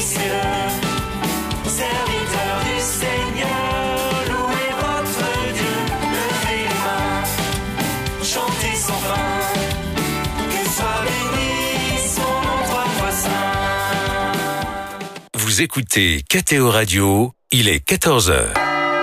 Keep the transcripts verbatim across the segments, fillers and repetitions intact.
cieux, serviteurs du Seigneur, louez votre Dieu, levez les mains, chantez sans fin, que soit béni son nom trois fois saint. Vous écoutez K T O Radio, il est quatorze heures.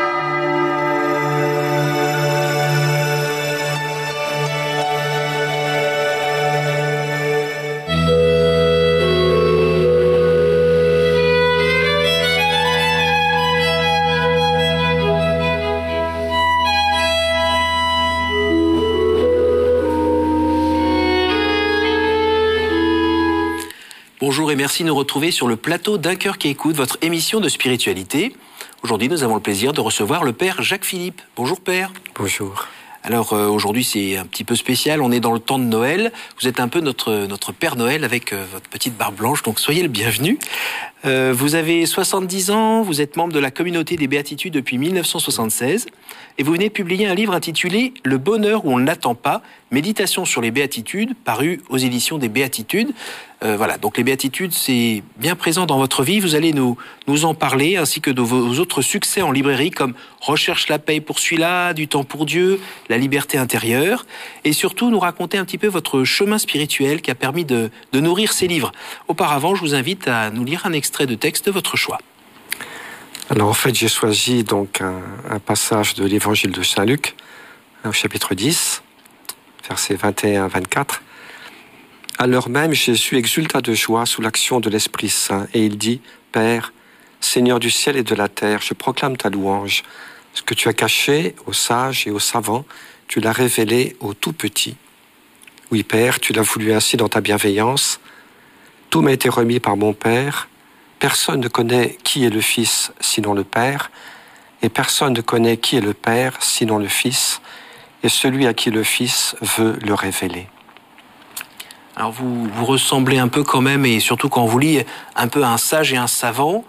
Bonjour et merci de nous retrouver sur le plateau d'Un cœur qui écoute, votre émission de spiritualité. Aujourd'hui, nous avons le plaisir de recevoir le Père Jacques Philippe. Bonjour Père. Bonjour. Alors euh, aujourd'hui, c'est un petit peu spécial, on est dans le temps de Noël. Vous êtes un peu notre, notre Père Noël avec euh, votre petite barbe blanche, donc soyez le bienvenu. Euh, vous avez soixante-dix ans, vous êtes membre de la communauté des Béatitudes depuis mille neuf cent soixante-seize et vous venez de publier un livre intitulé « Le bonheur où on ne l'attend pas, méditation sur les Béatitudes » paru aux éditions des Béatitudes. Euh, voilà, donc les Béatitudes, c'est bien présent dans votre vie. Vous allez nous, nous en parler, ainsi que de vos autres succès en librairie, comme « Recherche la paix pour celui-là »,« Du temps pour Dieu »,« La liberté intérieure », et surtout nous raconter un petit peu votre chemin spirituel qui a permis de, de nourrir ces livres. Auparavant, je vous invite à nous lire un extrait de texte de votre choix. Alors en fait, j'ai choisi donc un, un passage de l'évangile de Saint Luc, au chapitre dix, versets vingt et un à vingt-quatre. À l'heure même, Jésus exulta de joie sous l'action de l'Esprit Saint, et il dit, « Père, Seigneur du ciel et de la terre, je proclame ta louange. Ce que tu as caché aux sages et aux savants, tu l'as révélé aux tout petits. Oui, Père, tu l'as voulu ainsi dans ta bienveillance. Tout m'a été remis par mon Père. Personne ne connaît qui est le Fils sinon le Père, et personne ne connaît qui est le Père sinon le Fils, et celui à qui le Fils veut le révéler. » Alors vous, vous ressemblez un peu quand même, et surtout quand on vous lit, un peu à un sage et un savant.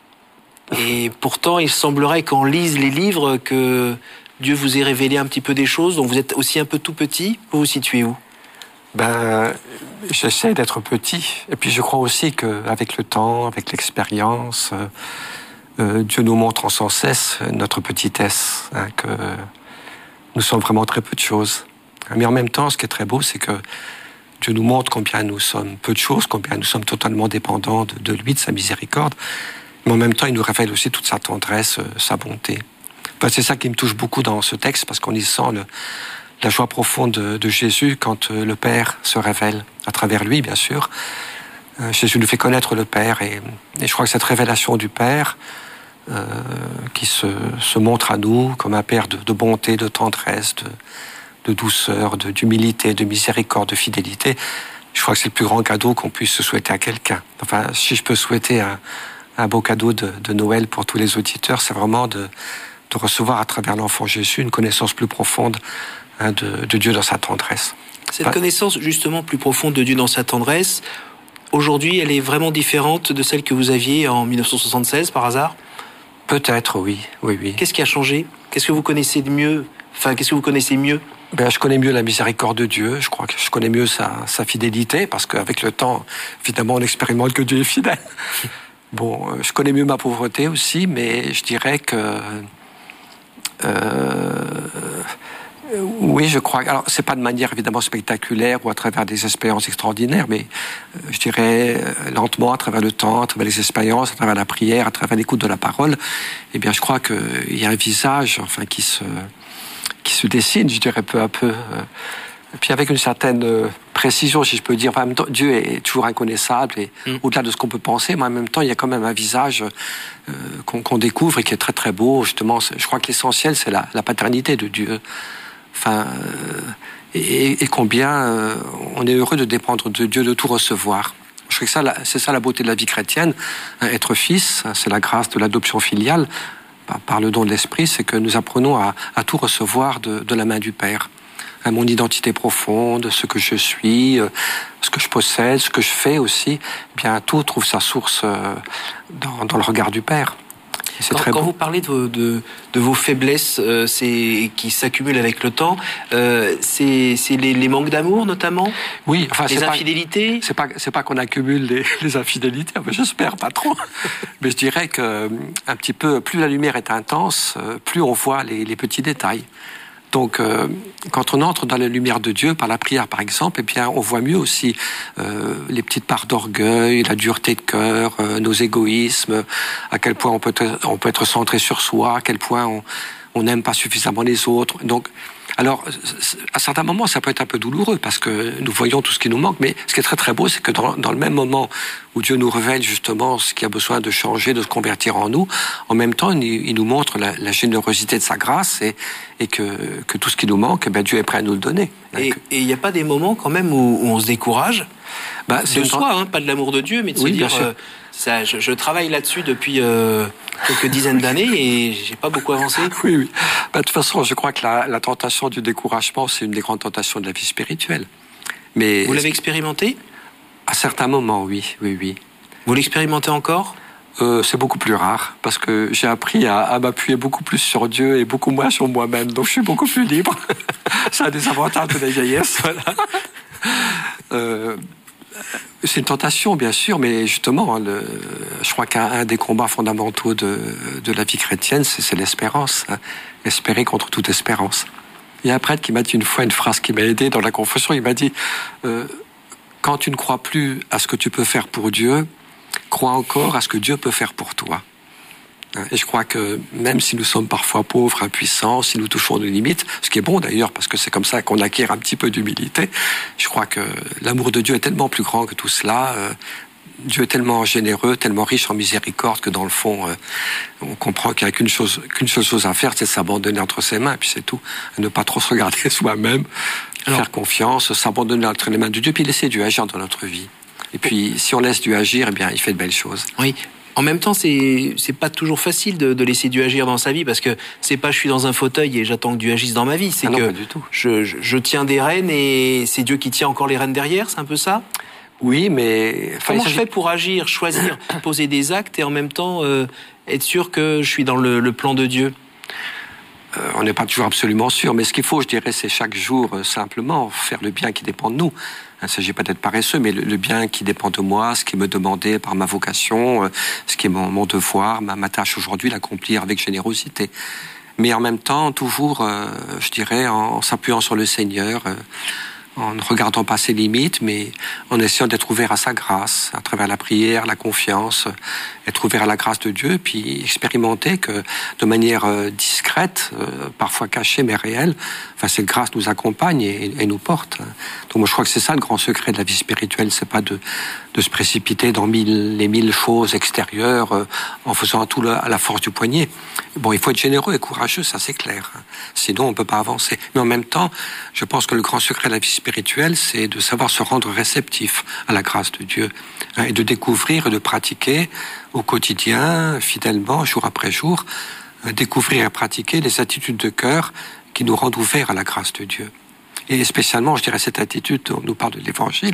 Et pourtant, il semblerait qu'on lise les livres que Dieu vous ait révélé un petit peu des choses, donc vous êtes aussi un peu tout petit. Vous vous situez où ? Ben, j'essaie d'être petit. Et puis je crois aussi qu'avec le temps, avec l'expérience, euh, euh, Dieu nous montre sans cesse notre petitesse, hein, que nous sommes vraiment très peu de choses. Mais en même temps, ce qui est très beau, c'est que Dieu nous montre combien nous sommes peu de choses, combien nous sommes totalement dépendants de, de lui, de sa miséricorde. Mais en même temps, il nous révèle aussi toute sa tendresse, sa bonté. Enfin, c'est ça qui me touche beaucoup dans ce texte, parce qu'on y sent le, la joie profonde de, de Jésus quand le Père se révèle, à travers lui, bien sûr. Euh, Jésus nous fait connaître le Père, et, et je crois que cette révélation du Père, euh, qui se, se montre à nous comme un Père de, de bonté, de tendresse, de, de douceur, de, d'humilité, de miséricorde, de fidélité, je crois que c'est le plus grand cadeau qu'on puisse se souhaiter à quelqu'un. Enfin, si je peux souhaiter un, un beau cadeau de, de Noël pour tous les auditeurs, c'est vraiment de, de recevoir à travers l'enfant Jésus une connaissance plus profonde hein, de, de Dieu dans sa tendresse. Cette enfin, connaissance justement plus profonde de Dieu dans sa tendresse, aujourd'hui, elle est vraiment différente de celle que vous aviez en mille neuf cent soixante-seize, par hasard ? Peut-être, oui, oui, oui. Qu'est-ce qui a changé ? Qu'est-ce que vous connaissez de mieux ? Enfin, qu'est-ce que vous connaissez mieux ? Ben, je connais mieux la miséricorde de Dieu, je crois que je connais mieux sa, sa fidélité, parce qu'avec le temps, évidemment, on expérimente que Dieu est fidèle. Bon, je connais mieux ma pauvreté aussi, mais je dirais que... Euh, oui, je crois... Alors, c'est pas de manière, évidemment, spectaculaire ou à travers des expériences extraordinaires, mais euh, je dirais euh, lentement, à travers le temps, à travers les expériences, à travers la prière, à travers l'écoute de la parole, eh bien, je crois qu'il y a un visage, enfin, qui se... qui se dessine, je dirais, peu à peu. Et puis avec une certaine précision, si je peux dire. Enfin, en même temps, Dieu est toujours inconnaissable, et mm. au-delà de ce qu'on peut penser, mais en même temps, il y a quand même un visage euh, qu'on, qu'on découvre et qui est très très beau. Justement, je crois que l'essentiel, c'est la, la paternité de Dieu. Enfin, euh, et, et combien euh, on est heureux de dépendre de Dieu, de tout recevoir. Je crois que ça, c'est ça la beauté de la vie chrétienne. Être fils, c'est la grâce de l'adoption filiale. Par le don de l'Esprit, c'est que nous apprenons à, à tout recevoir de, de la main du Père. À mon identité profonde, ce que je suis, ce que je possède, ce que je fais aussi, eh bien tout trouve sa source dans, dans le regard du Père. C'est quand, très quand beau. vous parlez de, de, de vos faiblesses euh, c'est, qui s'accumulent avec le temps, euh, c'est, c'est les, les manques d'amour notamment, Oui, enfin, les c'est pas, infidélités. c'est pas, c'est pas qu'on accumule les, les infidélités, enfin, j'espère pas trop. Mais je dirais que un petit peu, plus la lumière est intense, plus on voit les, les petits détails. Donc, euh, quand on entre dans la lumière de Dieu, par la prière par exemple, eh bien, on voit mieux aussi euh, les petites parts d'orgueil, la dureté de cœur, euh, nos égoïsmes, à quel point on peut être, on peut être centré sur soi, à quel point on on n'aime pas suffisamment les autres. Donc, alors, à certains moments, ça peut être un peu douloureux parce que nous voyons tout ce qui nous manque. Mais ce qui est très très beau, c'est que dans, dans le même moment où Dieu nous révèle justement ce qui a besoin de changer, de se convertir en nous, en même temps, il, il nous montre la, la générosité de sa grâce et, et que, que tout ce qui nous manque, eh bien, Dieu est prêt à nous le donner. Et il n'y a pas des moments quand même où, où on se décourage bah, de soi, hein, pas de l'amour de Dieu, mais de oui, se dire, bien sûr. euh, ça, je, je travaille là-dessus depuis euh, quelques dizaines d'années et j'ai pas beaucoup avancé. Oui, oui. Bah, de toute façon, je crois que la, la tentation du découragement, c'est une des grandes tentations de la vie spirituelle. Mais Vous l'avez expérimenté ? À certains moments, oui, oui, oui. Vous l'expérimentez encore ? Euh, c'est beaucoup plus rare parce que j'ai appris à, à m'appuyer beaucoup plus sur Dieu et beaucoup moins sur moi-même. Donc je suis beaucoup plus libre. Ça a des avantages de la vieillesse. Voilà. Euh, c'est une tentation, bien sûr, mais justement, le, je crois qu'un un des combats fondamentaux de, de la vie chrétienne, c'est, c'est l'espérance. Hein. Espérer contre toute espérance. Il y a un prêtre qui m'a dit une fois une phrase qui m'a aidé dans la confession. Il m'a dit euh, quand tu ne crois plus à ce que tu peux faire pour Dieu, crois encore à ce que Dieu peut faire pour toi. Et je crois que même si nous sommes parfois pauvres, impuissants, si nous touchons nos limites, ce qui est bon d'ailleurs, parce que c'est comme ça qu'on acquiert un petit peu d'humilité, je crois que l'amour de Dieu est tellement plus grand que tout cela. Euh, Dieu est tellement généreux, tellement riche en miséricorde que dans le fond, euh, on comprend qu'il n'y a qu'une chose, qu'une seule chose à faire, c'est de s'abandonner entre ses mains, et puis c'est tout. Ne pas trop se regarder soi-même, Alors, faire confiance, s'abandonner entre les mains de Dieu, puis laisser Dieu agir dans notre vie. Et puis, si on laisse Dieu agir, eh bien, il fait de belles choses. Oui. En même temps, c'est c'est pas toujours facile de, de laisser Dieu agir dans sa vie parce que c'est pas je suis dans un fauteuil et j'attends que Dieu agisse dans ma vie. C'est ah non, que pas du tout. Je, je, je tiens des rênes et c'est Dieu qui tient encore les rênes derrière. C'est un peu ça. Oui, mais enfin, comment je fais pour agir, choisir, poser des actes et en même temps euh, être sûr que je suis dans le, le plan de Dieu? Euh, on n'est pas toujours absolument sûr, mais ce qu'il faut, je dirais, c'est chaque jour euh, simplement faire le bien qui dépend de nous. Il ne s'agit pas d'être paresseux, mais le, le bien qui dépend de moi, ce qui me demandait par ma vocation, euh, ce qui est mon, mon devoir, ma, ma tâche aujourd'hui, l'accomplir avec générosité. Mais en même temps, toujours, euh, je dirais, en, en s'appuyant sur le Seigneur, euh, en ne regardant pas ses limites, mais en essayant d'être ouvert à sa grâce, à travers la prière, la confiance, être ouvert à la grâce de Dieu, puis expérimenter que de manière discrète, parfois cachée mais réelle, enfin cette grâce nous accompagne et, et nous porte. Donc moi je crois que c'est ça le grand secret de la vie spirituelle, c'est pas de, de se précipiter dans mille, les mille choses extérieures euh, en faisant tout le, à la force du poignet. Bon, il faut être généreux et courageux, ça c'est clair. Sinon on peut pas avancer. Mais en même temps, je pense que le grand secret de la vie spirituelle, c'est de savoir se rendre réceptif à la grâce de Dieu hein, et de découvrir et de pratiquer au quotidien, fidèlement, jour après jour, euh, découvrir et pratiquer les attitudes de cœur qui nous rendent ouverts à la grâce de Dieu. Et spécialement, je dirais, cette attitude dont on nous parle de l'Évangile,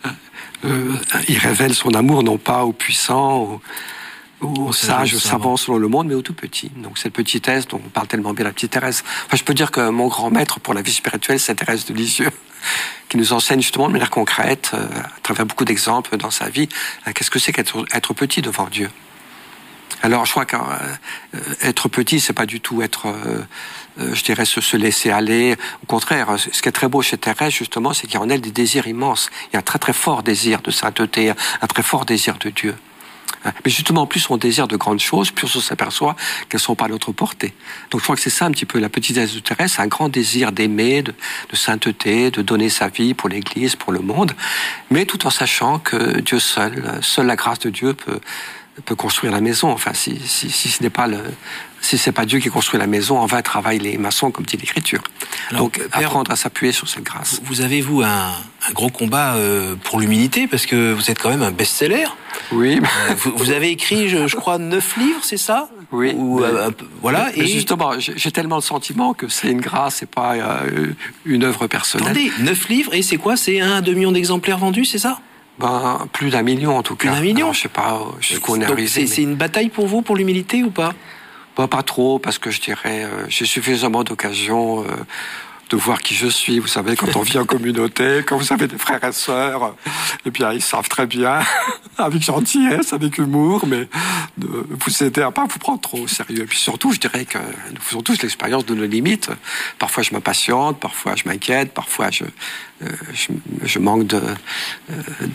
euh, il révèle son amour non pas aux puissants, aux, aux sages, aux savants selon le monde, mais aux tout petits. Donc cette petitesse dont on parle tellement bien, la petite Thérèse. Enfin, je peux dire que mon grand maître pour la vie spirituelle, c'est Thérèse de Lisieux, qui nous enseigne justement de manière concrète, euh, à travers beaucoup d'exemples dans sa vie, euh, qu'est-ce que c'est qu'être être petit devant Dieu. Alors, je crois qu'être petit, c'est pas du tout être, euh, euh, je dirais, se, se laisser aller. Au contraire, ce qui est très beau chez Thérèse, justement, c'est qu'il y a en elle des désirs immenses. Il y a un très très fort désir de sainteté, un très fort désir de Dieu. Mais justement, plus on désire de grandes choses, plus on s'aperçoit qu'elles sont pas à notre portée. Donc, je crois que c'est ça un petit peu la petitesse de Thérèse, c'est un grand désir d'aimer, de, de sainteté, de donner sa vie pour l'Église, pour le monde, mais tout en sachant que Dieu seul, seule la grâce de Dieu peut peut construire la maison. Enfin, si, si, si ce n'est pas le, si c'est pas Dieu qui construit la maison, en vain travaillent les maçons, comme dit l'Écriture. Alors, donc, Père, apprendre à s'appuyer sur cette grâce. Vous avez, vous, un, un gros combat euh, pour l'humilité, parce que vous êtes quand même un best-seller. Oui. Euh, vous, vous avez écrit, je, je crois, neuf livres, c'est ça? Oui. Ou, mais, euh, voilà. Mais et justement, j'ai, j'ai tellement le sentiment que c'est une grâce et pas euh, une œuvre personnelle. Attendez, neuf livres, et c'est quoi? C'est un demi-million d'exemplaires vendus, c'est ça? Ben, plus d'un million en tout cas. Plus d'un million. Alors, je sais pas jusqu'où on est Donc, arrivé. C'est mais... c'est une bataille pour vous, pour l'humilité ou pas? Ben, pas trop, parce que je dirais, euh, j'ai suffisamment d'occasions euh, de voir qui je suis. Vous savez, quand on vit en communauté, quand vous avez des frères et sœurs, eh bien, ils savent très bien, avec gentillesse, avec humour, mais de vous aider à pas vous prendre trop au sérieux. Et puis surtout, je dirais que nous faisons tous l'expérience de nos limites. Parfois, je m'impatiente, parfois, je m'inquiète, parfois, je, euh, je, je manque de, euh,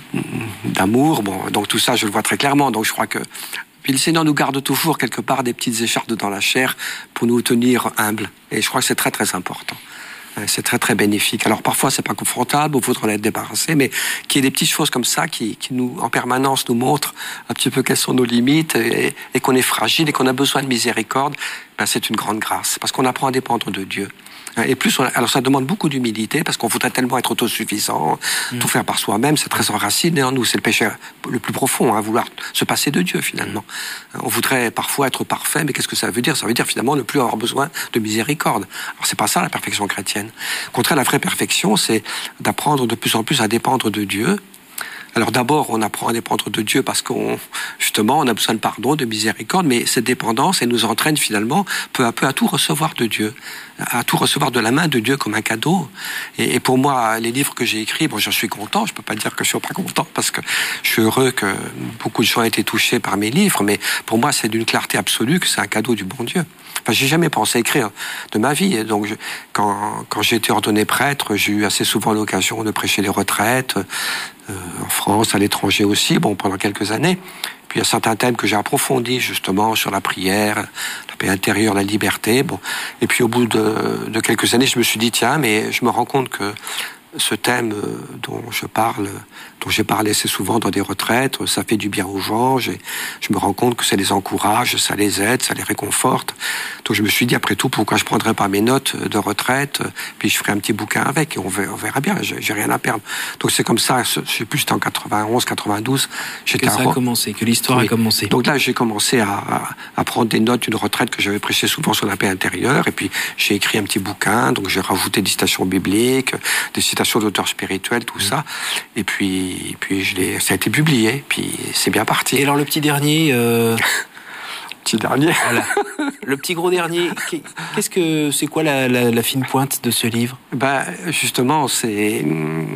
d'amour. Bon, donc tout ça, je le vois très clairement. Donc je crois que puis le Seigneur nous garde toujours quelque part des petites écharpes dans la chair pour nous tenir humbles. Et je crois que c'est très très important. C'est très très bénéfique. Alors parfois c'est pas confortable, il faudra en être débarrassé, mais qu'il y ait des petites choses comme ça qui, qui nous, en permanence, nous montrent un petit peu quelles sont nos limites et, et qu'on est fragile et qu'on a besoin de miséricorde, ben c'est une grande grâce parce qu'on apprend à dépendre de Dieu. Et plus, on, alors ça demande beaucoup d'humilité parce qu'on voudrait tellement être autosuffisant, mmh. tout faire par soi-même, c'est très enraciné en nous, c'est le péché le plus profond, hein, vouloir se passer de Dieu finalement. Mmh. On voudrait parfois être parfait, mais qu'est-ce que ça veut dire? Ça veut dire finalement ne plus avoir besoin de miséricorde. Alors c'est pas ça la perfection chrétienne. Au contraire, la vraie perfection, c'est d'apprendre de plus en plus à dépendre de Dieu. Alors d'abord, on apprend à dépendre de Dieu parce qu'on, justement, on a besoin de pardon, de miséricorde, mais cette dépendance, elle nous entraîne finalement peu à peu à tout recevoir de Dieu, à tout recevoir de la main de Dieu comme un cadeau. Et, et pour moi, les livres que j'ai écrits, bon, j'en suis content, je peux pas dire que je suis pas content parce que je suis heureux que beaucoup de gens aient été touchés par mes livres, mais pour moi, c'est d'une clarté absolue que c'est un cadeau du bon Dieu. Enfin, j'ai jamais pensé écrire de ma vie. Et donc, je, quand, quand j'ai été ordonné prêtre, j'ai eu assez souvent l'occasion de prêcher les retraites, euh, en France, à l'étranger aussi, bon, pendant quelques années. Puis il y a certains thèmes que j'ai approfondis, justement, sur la prière, la paix intérieure, la liberté. Bon. Et puis au bout de, de quelques années, je me suis dit, tiens, mais je me rends compte que ce thème dont je parle, dont j'ai parlé assez souvent dans des retraites, ça fait du bien aux gens. J'ai, je me rends compte que ça les encourage, ça les aide, ça les réconforte. Donc je me suis dit, après tout, pourquoi je prendrais pas mes notes de retraite, puis je ferai un petit bouquin avec, et on verra, on verra bien, j'ai, j'ai rien à perdre. Donc c'est comme ça, je sais plus, c'était en quatre-vingt-onze, quatre-vingt-douze. J'étais que ça a commencé, que l'histoire oui. a commencé. Donc là, j'ai commencé à, à, à prendre des notes d'une retraite que j'avais prêché souvent sur la paix intérieure, et puis j'ai écrit un petit bouquin, donc j'ai rajouté des citations bibliques, des citations d'auteurs spirituels, tout mmh. ça. Et puis, et puis je l'ai, ça a été publié, puis c'est bien parti. Et alors le petit dernier... Euh... petit dernier. Voilà. Le petit gros dernier, qu'est-ce que c'est quoi la, la, la fine pointe de ce livre? Ben justement, c'est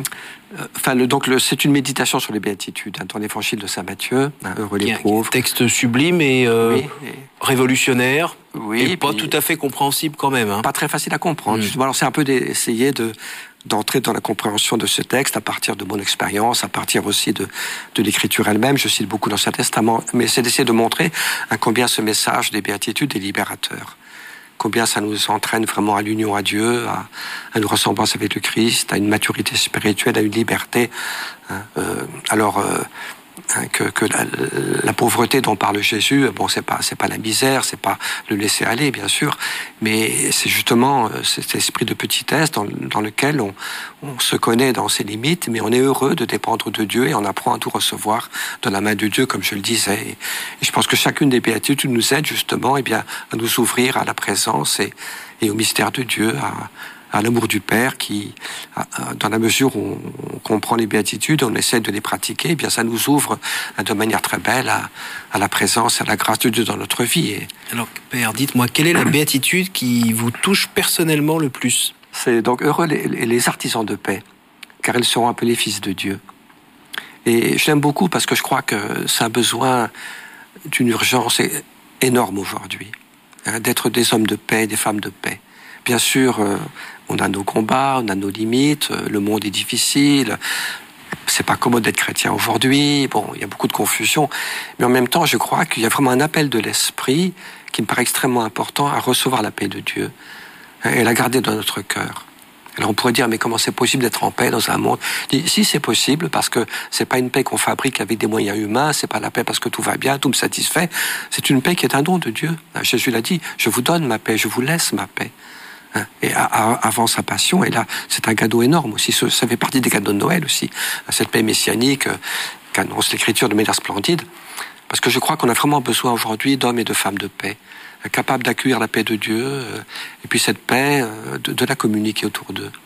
enfin le, donc le, c'est une méditation sur les béatitudes, hein, dans l'Évangile de Saint Matthieu, hein, heureux les pauvres. Un texte sublime et, euh, oui, et... révolutionnaire, oui, et pas tout à fait compréhensible quand même. Hein. Pas très facile à comprendre. Mmh. Justement, alors c'est un peu d'essayer de d'entrer dans la compréhension de ce texte à partir de mon expérience, à partir aussi de, de l'écriture elle-même. Je cite beaucoup dans l'Ancien Testament, mais c'est d'essayer de montrer à combien ce message des béatitudes est libérateur, combien ça nous entraîne vraiment à l'union à Dieu, à, à une ressemblance avec le Christ, à une maturité spirituelle, à une liberté. Hein, euh, alors... Euh, que, que la, la pauvreté dont parle Jésus, bon, c'est pas, c'est pas la misère, c'est pas le laisser aller, bien sûr, mais c'est justement cet esprit de petitesse dans, dans lequel on, on se connaît dans ses limites, mais on est heureux de dépendre de Dieu et on apprend à tout recevoir de la main de Dieu, comme je le disais. Et, et je pense que chacune des béatitudes nous aide justement, eh bien, à nous ouvrir à la présence et, et au mystère de Dieu, à, à l'amour du Père qui, dans la mesure où on comprend les béatitudes, on essaie de les pratiquer, eh bien ça nous ouvre de manière très belle à, à la présence, à la grâce de Dieu dans notre vie. Et... Alors Père, dites-moi, quelle est la béatitude qui vous touche personnellement le plus? C'est donc heureux les, les artisans de paix, car ils seront appelés fils de Dieu. Et je l'aime beaucoup parce que je crois que ça a besoin d'une urgence énorme aujourd'hui, hein, d'être des hommes de paix, des femmes de paix. Bien sûr, euh, on a nos combats, on a nos limites, le monde est difficile, c'est pas commode d'être chrétien aujourd'hui, bon, il y a beaucoup de confusion, mais en même temps, je crois qu'il y a vraiment un appel de l'esprit qui me paraît extrêmement important à recevoir la paix de Dieu et la garder dans notre cœur. Alors on pourrait dire, mais comment c'est possible d'être en paix dans un monde? Si, c'est possible, parce que c'est pas une paix qu'on fabrique avec des moyens humains, c'est pas la paix parce que tout va bien, tout me satisfait, c'est une paix qui est un don de Dieu. Jésus l'a dit, je vous donne ma paix, je vous laisse ma paix. Et avant sa passion, et là, c'est un cadeau énorme aussi, ça fait partie des cadeaux de Noël aussi, cette paix messianique qu'annonce l'Écriture de manière splendide, parce que je crois qu'on a vraiment besoin aujourd'hui d'hommes et de femmes de paix, capables d'accueillir la paix de Dieu, et puis cette paix, de, de la communiquer autour d'eux.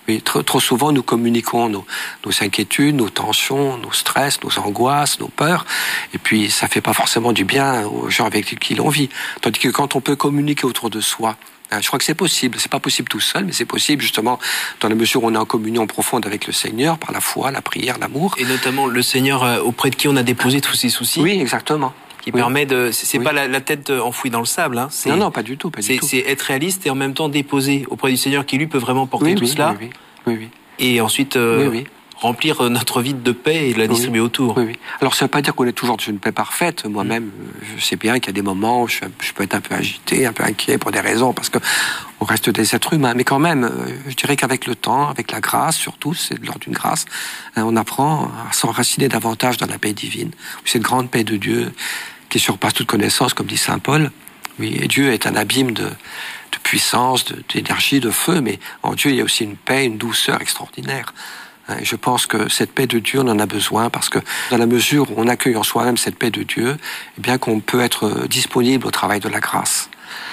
Oui, trop, trop souvent, nous communiquons nos, nos inquiétudes, nos tensions, nos stress, nos angoisses, nos peurs, et puis ça fait pas forcément du bien aux gens avec qui l'on vit. Tandis que quand on peut communiquer autour de soi, je crois que c'est possible. C'est pas possible tout seul, mais c'est possible justement dans la mesure où on est en communion profonde avec le Seigneur par la foi, la prière, l'amour. Et notamment le Seigneur euh, auprès de qui on a déposé tous ces soucis. Oui, exactement. Qui oui. permet de. C'est oui. pas la, la tête enfouie dans le sable. Hein. Non, non, pas du tout, pas du c'est, tout. C'est être réaliste et en même temps déposer auprès du Seigneur qui lui peut vraiment porter oui, tout oui, cela. Oui, oui, oui, oui. Et ensuite euh, oui, oui. remplir notre vie de paix et de la distribuer oui. autour. Oui, oui. Alors ça veut pas dire qu'on est toujours dans une paix parfaite. Moi-même, mmh. je sais bien qu'il y a des moments où je, je peux être un peu agité, un peu inquiet pour des raisons, parce que on reste des êtres humains. Mais quand même, je dirais qu'avec le temps, avec la grâce, surtout, c'est de l'ordre d'une grâce, on apprend à s'enraciner davantage dans la paix divine. Cette grande paix de Dieu qui surpasse toute connaissance, comme dit saint Paul. Oui, et Dieu est un abîme de, de puissance, de, d'énergie, de feu, mais en Dieu, il y a aussi une paix, une douceur extraordinaire. Et je pense que cette paix de Dieu, on en a besoin parce que dans la mesure où on accueille en soi-même cette paix de Dieu, eh bien qu'on peut être disponible au travail de la grâce.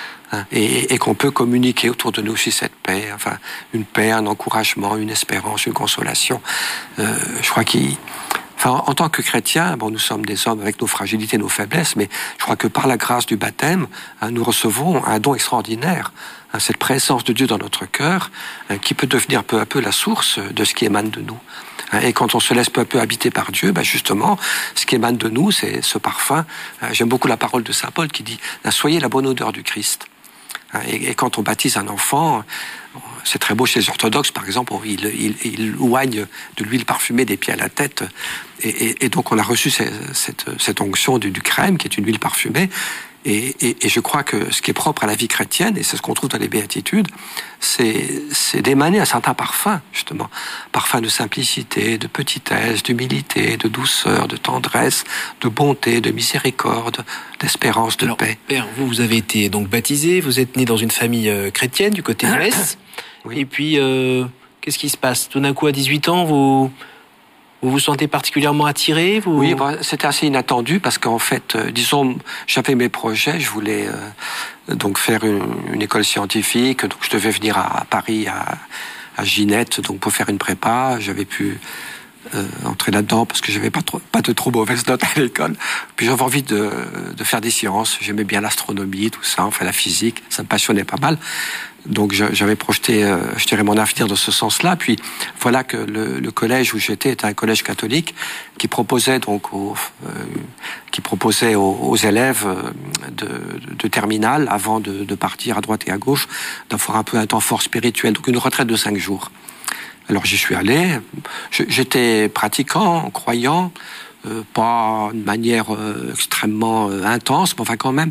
Et, et qu'on peut communiquer autour de nous aussi cette paix, enfin une paix, un encouragement, une espérance, une consolation. Euh, je crois qu'il Enfin, en tant que chrétiens, bon, nous sommes des hommes avec nos fragilités, nos faiblesses, mais je crois que par la grâce du baptême, hein, nous recevons un don extraordinaire, hein, cette présence de Dieu dans notre cœur, hein, qui peut devenir peu à peu la source de ce qui émane de nous. Hein, et quand on se laisse peu à peu habiter par Dieu, ben justement, ce qui émane de nous, c'est ce parfum. Hein, j'aime beaucoup la parole de saint Paul qui dit « Soyez la bonne odeur du Christ ». Et, et quand on baptise un enfant, c'est très beau chez les orthodoxes, par exemple, ils il, il oignent de l'huile parfumée des pieds à la tête. Et, et, et donc on a reçu cette, cette, cette onction du, du crème, qui est une huile parfumée. Et, et, et je crois que ce qui est propre à la vie chrétienne, et c'est ce qu'on trouve dans les béatitudes, c'est, c'est d'émaner un certain parfum, justement. Parfum de simplicité, de petitesse, d'humilité, de douceur, de tendresse, de bonté, de miséricorde, d'espérance, de Alors, paix. Père, vous, vous avez été donc baptisé, vous êtes né dans une famille euh, chrétienne du côté de Metz. Oui. Et puis, euh, qu'est-ce qui se passe? Tout d'un coup, à dix-huit ans, vous... Vous vous sentez particulièrement attiré vous... Oui, bah, c'était assez inattendu parce qu'en fait, euh, disons, j'avais mes projets, je voulais euh, donc faire une, une école scientifique, donc je devais venir à, à Paris, à, à Ginette, donc pour faire une prépa. J'avais pu euh, entrer là-dedans parce que j'avais pas trop, pas de trop mauvaises notes à l'école. Puis j'avais envie de, de faire des sciences. J'aimais bien l'astronomie, tout ça, enfin la physique, ça me passionnait pas mal. Donc j'avais projeté, euh, je dirais, mon avenir dans ce sens-là. Puis voilà que le, le collège où j'étais était un collège catholique qui proposait donc aux, euh, qui proposait aux, aux élèves de, de terminale, avant de, de partir à droite et à gauche, d'avoir un peu un temps fort spirituel, donc une retraite de cinq jours. Alors j'y suis allé. J'étais pratiquant, croyant, euh, pas de manière euh, extrêmement euh, intense, mais enfin quand même.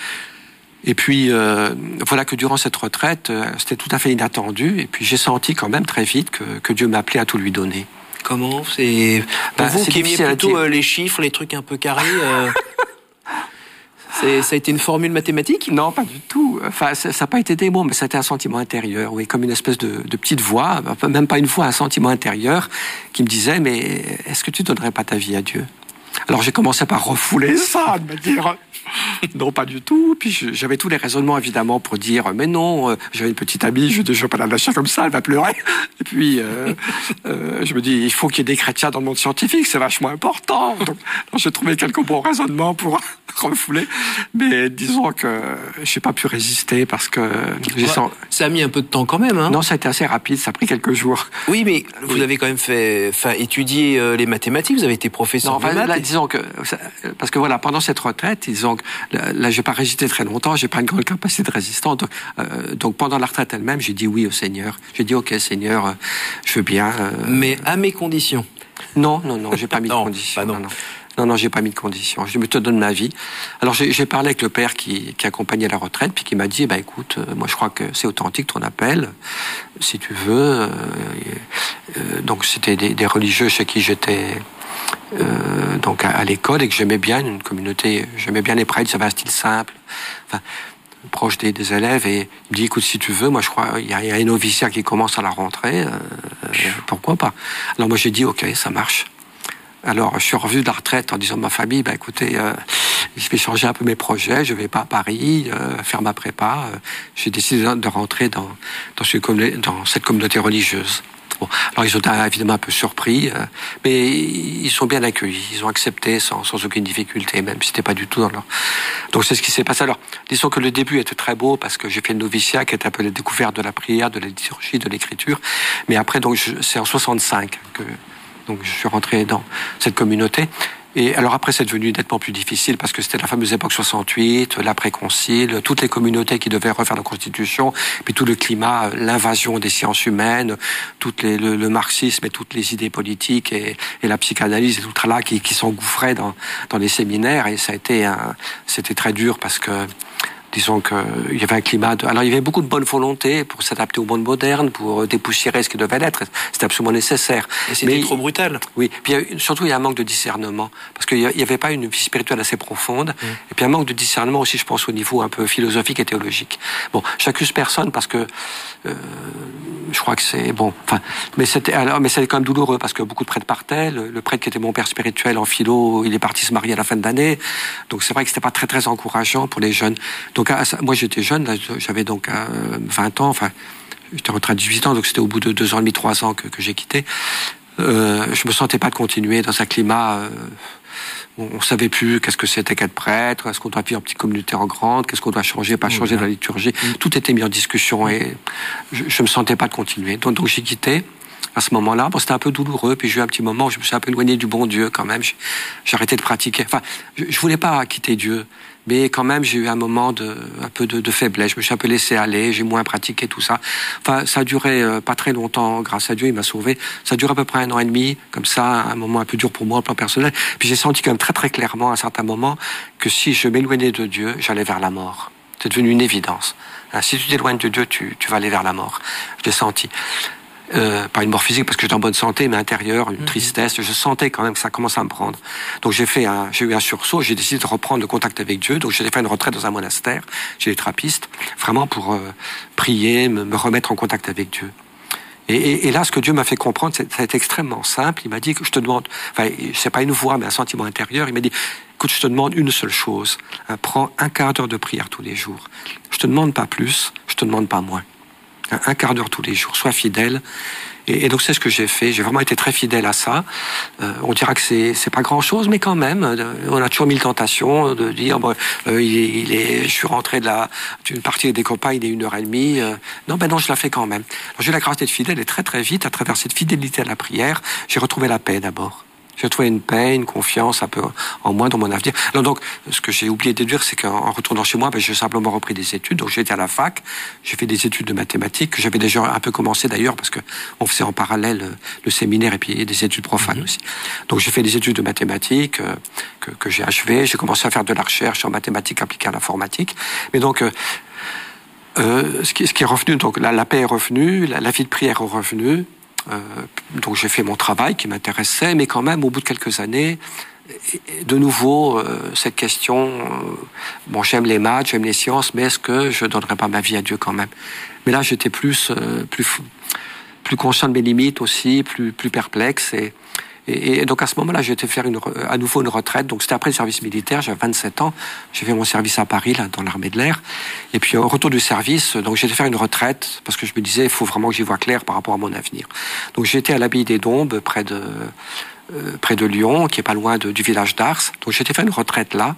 Et puis, euh, voilà que durant cette retraite, euh, c'était tout à fait inattendu. Et puis, j'ai senti quand même très vite que, que Dieu m'appelait à tout lui donner. Comment c'est pour ben, vous c'est qui aimiez plutôt euh, les chiffres, les trucs un peu carrés euh... c'est, ça a été une formule mathématique? Non, pas du tout. Enfin, ça n'a pas été des mots, mais c'était un sentiment intérieur, oui, comme une espèce de, de petite voix, même pas une voix, un sentiment intérieur qui me disait, mais est-ce que tu donnerais pas ta vie à Dieu? Alors j'ai commencé par refouler ça, de me dire non, pas du tout. Puis j'avais tous les raisonnements évidemment pour dire mais non, euh, j'avais une petite amie, je ne vais pas la lâcher comme ça, elle va pleurer. Et puis euh, euh, je me dis il faut qu'il y ait des chrétiens dans le monde scientifique, c'est vachement important. Donc, donc j'ai trouvé quelques bons raisonnements pour refouler, mais disons que j'ai pas pu résister parce que j'ai ouais, sens... ça a mis un peu de temps quand même. Hein. Non, ça a été assez rapide, ça a pris quelques jours. Oui, mais vous oui. avez quand même fait, enfin, étudié euh, les mathématiques, vous avez été professeur non, de enfin, maths. Là, disons que parce que voilà, pendant cette retraite, disons que là, là j'ai pas résisté très longtemps, j'ai pas une grande capacité de résistance. Donc, euh, donc pendant la retraite elle-même, j'ai dit oui au Seigneur. J'ai dit ok Seigneur, euh, je veux bien. Euh... Mais à mes conditions. Non, non, non, j'ai pas mis non, de conditions. Pas non. non, non. Non, non, j'ai pas mis de conditions. Je me te donne ma vie. Alors, j'ai, j'ai parlé avec le père qui, qui accompagnait la retraite, puis qui m'a dit, bah, écoute, euh, moi, je crois que c'est authentique ton appel, si tu veux. Euh, euh, donc, c'était des, des religieux chez qui j'étais, euh, donc, à, à l'école, et que j'aimais bien une communauté, j'aimais bien les prêtres, ça avait un style simple. Enfin, proche des, des élèves, et il me dit, écoute, si tu veux, moi, je crois, il y a, il y a un noviciat qui commence à la rentrée, euh, pourquoi pas? Alors, moi, j'ai dit, ok, ça marche. Alors, je suis revenu de la retraite en disant à ma famille, bah, écoutez, euh, je vais changer un peu mes projets, je vais pas à Paris euh, faire ma prépa. Euh, j'ai décidé de rentrer dans, dans, ce, dans cette communauté religieuse. Bon, alors ils ont évidemment un peu surpris, euh, mais ils sont bien accueillis. Ils ont accepté sans, sans aucune difficulté, même si c'était pas du tout dans leur. Donc c'est ce qui s'est passé. Alors, disons que le début était très beau parce que j'ai fait le noviciat, qui est un peu la découverte de la prière, de la liturgie, de l'écriture. Mais après, donc je, c'est en soixante-cinq que donc je suis rentré dans cette communauté. Et alors après, c'est devenu nettement plus difficile parce que c'était la fameuse époque soixante-huit, l'après-concile, toutes les communautés qui devaient refaire la Constitution, puis tout le climat, l'invasion des sciences humaines, toutes les, le, le marxisme et toutes les idées politiques et, et la psychanalyse et tout ça là qui, qui s'engouffraient dans, dans les séminaires. Et ça a été un, c'était très dur parce que disons qu'il y avait un climat de... Alors, il y avait beaucoup de bonne volonté pour s'adapter au monde moderne, pour dépoussiérer ce qui devait l'être. C'était absolument nécessaire. Et c'était Mais, trop brutal. Oui. Puis, il y a, surtout, il y a un manque de discernement. Parce qu'il n'y avait pas une vie spirituelle assez profonde. Mmh. Et puis, un manque de discernement aussi, je pense, au niveau un peu philosophique et théologique. Bon, j'accuse personne parce que... Euh, je crois que c'est... Bon, enfin... Mais c'était, alors, mais c'était quand même douloureux parce que beaucoup de prêtres partaient. Le, le prêtre qui était mon père spirituel en philo, il est parti se marier à la fin de l'année. Donc, c'est vrai que c'était pas très, très encourageant pour les jeunes. Donc, moi, j'étais jeune, là, j'avais donc euh, vingt ans, enfin, j'étais rentré à dix-huit ans, donc c'était au bout de deux ans et demi, trois ans que, que j'ai quitté. Euh, je me sentais pas de continuer dans un climat... Euh, on, on savait plus qu'est-ce que c'était qu'être prêtre, est-ce qu'on doit vivre en petite communauté en grande, qu'est-ce qu'on doit changer, pas changer mmh. dans la liturgie. Mmh. Tout était mis en discussion et je, je me sentais pas de continuer. Donc, donc j'ai quitté. À ce moment-là, bon, c'était un peu douloureux, puis j'ai eu un petit moment où je me suis un peu éloigné du bon Dieu quand même. J'ai, j'ai arrêté de pratiquer. Enfin, je, je voulais pas quitter Dieu, mais quand même j'ai eu un moment de, un peu de, de faiblesse. Je me suis un peu laissé aller, j'ai moins pratiqué tout ça. Enfin, ça a duré euh, pas très longtemps, grâce à Dieu, il m'a sauvé. Ça a duré à peu près un an et demi, comme ça, un moment un peu dur pour moi, au plan personnel. Puis j'ai senti quand même très très clairement à un certain moment que si je m'éloignais de Dieu, j'allais vers la mort. C'est devenu une évidence. Hein, si tu t'éloignes de Dieu, tu, tu vas aller vers la mort. Je l'ai senti. Euh, pas une mort physique parce que j'étais en bonne santé, mais intérieure, une mmh. tristesse. Je sentais quand même que ça commençait à me prendre. Donc j'ai fait un, j'ai eu un sursaut. J'ai décidé de reprendre le contact avec Dieu. Donc j'ai fait une retraite dans un monastère chez les trappistes, vraiment pour euh, prier, me, me remettre en contact avec Dieu. Et, et, et là, ce que Dieu m'a fait comprendre, c'est, ça a été extrêmement simple. Il m'a dit que je te demande, enfin, c'est pas une voix, mais un sentiment intérieur. Il m'a dit, écoute, je te demande une seule chose. Hein, prends un quart d'heure de prière tous les jours. Je te demande pas plus, je te demande pas moins. Un quart d'heure tous les jours, sois fidèle. Et, et donc c'est ce que j'ai fait. J'ai vraiment été très fidèle à ça. Euh, on dira que c'est c'est pas grand chose, mais quand même, euh, on a toujours mille tentations de dire bon, euh, il, est, il est, je suis rentré de la d'une partie des copains, il est une heure et demie. Euh, non, ben non, je la fais quand même. Alors, j'ai eu la grâce d'être fidèle et très très vite, à travers cette fidélité à la prière, j'ai retrouvé la paix d'abord. J'ai trouvé une paix, une confiance un peu en moi, dans mon avenir. Alors donc, ce que j'ai oublié de dire, c'est qu'en retournant chez moi, ben, j'ai simplement repris des études. Donc j'ai été à la fac, j'ai fait des études de mathématiques, que j'avais déjà un peu commencé d'ailleurs, parce que on faisait en parallèle le séminaire et puis des études profanes mmh. aussi. Donc j'ai fait des études de mathématiques euh, que, que j'ai achevées. J'ai commencé à faire de la recherche en mathématiques appliquées à l'informatique. Mais donc... Euh, euh, ce, qui, ce qui est revenu, donc la, la paix est revenue, la, la vie de prière est revenue. Euh, donc j'ai fait mon travail qui m'intéressait, mais quand même au bout de quelques années, de nouveau euh, cette question, euh, bon j'aime les maths, j'aime les sciences, mais est-ce que je donnerais pas ma vie à Dieu quand même? Mais là j'étais plus euh, plus plus conscient de mes limites aussi, plus plus perplexe et Et, et donc à ce moment-là, j'ai été faire une, à nouveau une retraite. Donc c'était après le service militaire, j'avais vingt-sept ans. J'ai fait mon service à Paris, là, dans l'armée de l'air. Et puis au retour du service, donc j'ai été faire une retraite parce que je me disais, il faut vraiment que j'y vois clair par rapport à mon avenir. Donc j'étais à l'abbaye des Dombes, près de euh, près de Lyon, qui est pas loin de, du village d'Ars. Donc j'ai été faire une retraite là,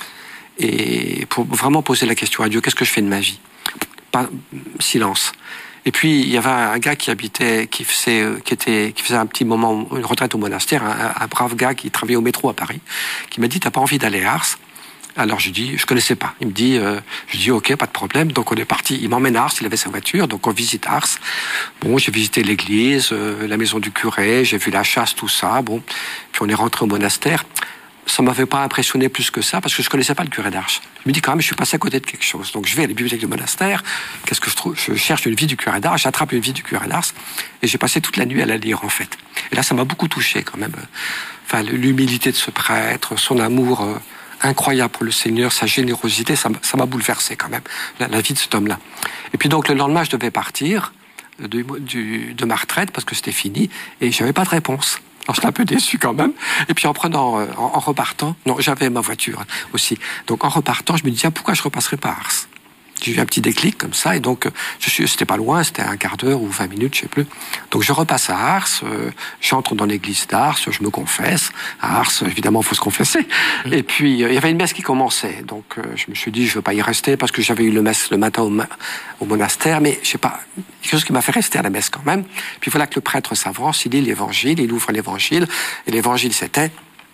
et pour vraiment poser la question à Dieu, qu'est-ce que je fais de ma vie? Pas silence. Et puis il y avait un gars qui habitait, qui faisait, qui était, qui faisait un petit moment une retraite au monastère, un, un brave gars qui travaillait au métro à Paris, qui m'a dit t'as pas envie d'aller à Ars? Alors je dis je connaissais pas. Il me dit, euh, je dis ok pas de problème. Donc on est parti. Il m'emmène à Ars, il avait sa voiture, donc on visite Ars. Bon j'ai visité l'église, euh, la maison du curé, j'ai vu la chasse, tout ça. Bon puis on est rentré au monastère. Ça m'avait pas impressionné plus que ça parce que je connaissais pas le curé d'Ars. Je me dis quand même je suis passé à côté de quelque chose. Donc je vais à la bibliothèque du monastère. Qu'est-ce que je trouve? Je cherche une vie du curé d'Ars. J'attrape une vie du curé d'Ars et j'ai passé toute la nuit à la lire en fait. Et là ça m'a beaucoup touché quand même. Enfin l'humilité de ce prêtre, son amour euh, incroyable pour le Seigneur, sa générosité, ça, ça m'a bouleversé quand même la, la vie de cet homme-là. Et puis donc le lendemain je devais partir de, du, de ma retraite parce que c'était fini et j'avais pas de réponse. Alors j'étais un peu déçu quand même. Et puis en prenant, en, en repartant, non, j'avais ma voiture aussi. Donc en repartant, je me dis, tiens, pourquoi je repasserai pas à Ars? J'ai eu un petit déclic comme ça, et donc je suis, c'était pas loin, c'était un quart d'heure ou vingt minutes, je sais plus. Donc je repasse à Ars, euh, j'entre dans l'église d'Ars, je me confesse. À Ars, évidemment, il faut se confesser. Mmh. Et puis euh, il y avait une messe qui commençait, donc euh, je me suis dit, je veux pas y rester parce que j'avais eu le messe le matin au, au monastère, mais je sais pas, quelque chose qui m'a fait rester à la messe quand même. Puis voilà que le prêtre s'avance, il lit l'évangile, il ouvre l'évangile, et l'évangile c'était,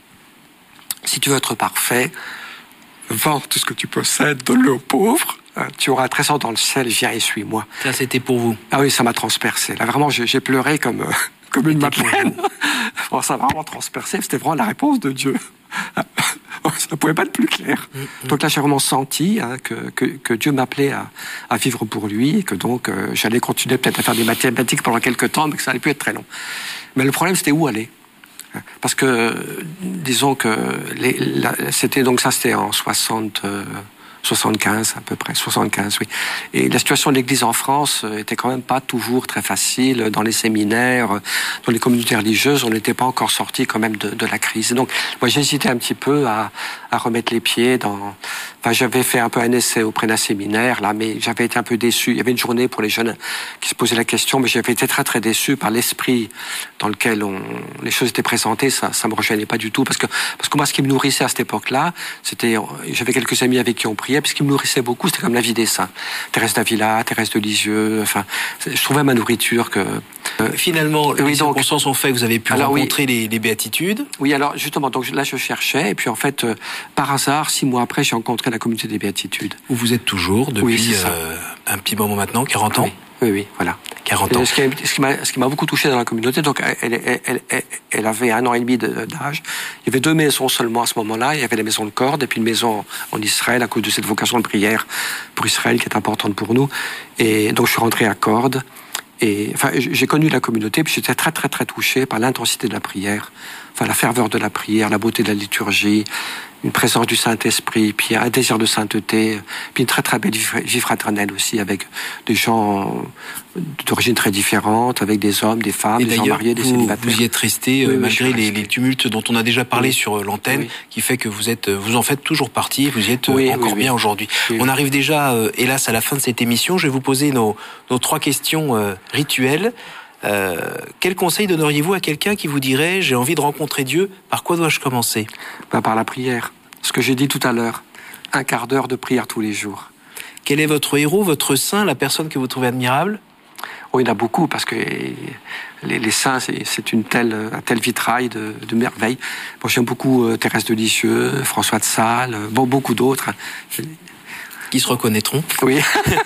si tu veux être parfait, vends tout ce que tu possèdes, donne-le aux pauvres. Tu auras un trésor dans le ciel, viens et suis-moi. Ça, c'était pour vous. Ah oui, ça m'a transpercé. Là, vraiment, j'ai, j'ai pleuré comme, euh, comme une madeleine. Bon, ça m'a vraiment transpercé. C'était vraiment la réponse de Dieu. Ça ne pouvait pas être plus clair. Mm-hmm. Donc là, j'ai vraiment senti hein, que, que, que Dieu m'appelait à, à vivre pour lui et que donc euh, j'allais continuer peut-être à faire des mathématiques pendant quelques temps, mais que ça allait plus être très long. Mais le problème, c'était où aller. Parce que, disons que les, la, c'était donc ça, c'était en soixante. Euh, soixante-quinze à peu près, soixante-quinze, oui. Et la situation de l'Église en France était quand même pas toujours très facile. Dans les séminaires, dans les communautés religieuses, on n'était pas encore sorti quand même de, de la crise. Et donc, moi, j'hésitais un petit peu à, à remettre les pieds dans... Enfin, j'avais fait un peu un essai auprès d'un séminaire, là, mais j'avais été un peu déçu. Il y avait une journée pour les jeunes qui se posaient la question, mais j'avais été très, très déçu par l'esprit dans lequel on, les choses étaient présentées. Ça, ça me rejoignait pas du tout, parce que, parce que moi, ce qui me nourrissait à cette époque-là, c'était, j'avais quelques amis avec qui on priait, puis ce qui me nourrissait beaucoup, c'était comme la vie des saints. Thérèse d'Avila, Thérèse de Lisieux, enfin, je trouvais ma nourriture que... Euh, Finalement, oui, les donc, circonstances ont fait que vous avez pu alors, rencontrer oui, les, les béatitudes. Oui, alors justement, donc là je cherchais, et puis en fait, euh, par hasard, six mois après, j'ai rencontré la communauté des béatitudes. Où vous êtes toujours depuis oui, euh, un petit moment maintenant, quarante ans. Oui, oui, oui voilà. quarante ans. Ce qui, ce, qui m'a, ce qui m'a beaucoup touché dans la communauté, donc elle, elle, elle, elle, elle avait un an et demi d'âge. Il y avait deux maisons seulement à ce moment-là. Il y avait la maison de Cordes et puis une maison en Israël à cause de cette vocation de prière pour Israël qui est importante pour nous. Et donc je suis rentré à Cordes. Et enfin, j'ai connu la communauté, puis j'étais très très très touché par l'intensité de la prière, enfin la ferveur de la prière, la beauté de la liturgie, une présence du Saint-Esprit, puis un désir de sainteté, puis une très très belle vie fraternelle aussi, avec des gens d'origine très différente, avec des hommes, des femmes, et des gens mariés, des vous, célibataires. Vous y êtes resté, oui, euh, malgré resté. Les, les tumultes dont on a déjà parlé oui. sur l'antenne, oui. qui fait que vous êtes, vous en faites toujours partie, vous y êtes oui, encore oui, bien oui. aujourd'hui. Oui. On arrive déjà, euh, hélas, à la fin de cette émission. Je vais vous poser nos, nos trois questions euh, rituelles. Euh, quel conseil donneriez-vous à quelqu'un qui vous dirait « J'ai envie de rencontrer Dieu, par quoi dois-je commencer ?» Ben, par la prière. Ce que j'ai dit tout à l'heure, un quart d'heure de prière tous les jours. Quel est votre héros, votre saint, la personne que vous trouvez admirable ? Oh, il y en a beaucoup, parce que les, les saints, c'est, c'est une telle, un tel vitrail de, de merveilles. Bon, j'aime beaucoup euh, Thérèse de Lisieux, François de Sales, bon, beaucoup d'autres. Qui se reconnaîtront. Oui.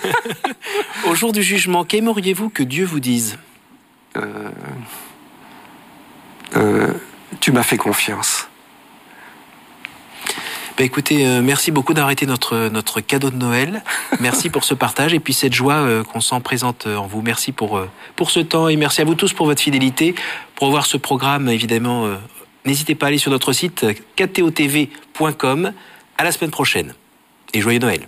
Au jour du jugement, qu'aimeriez-vous que Dieu vous dise ? euh, euh, Tu m'as fait confiance. Ben écoutez, euh, merci beaucoup d'avoir été notre, notre cadeau de Noël. Merci pour ce partage et puis cette joie euh, qu'on sent présente en vous. Merci pour, euh, pour ce temps et merci à vous tous pour votre fidélité. Pour voir ce programme, évidemment, euh, n'hésitez pas à aller sur notre site k t o t v point com. À la semaine prochaine et joyeux Noël.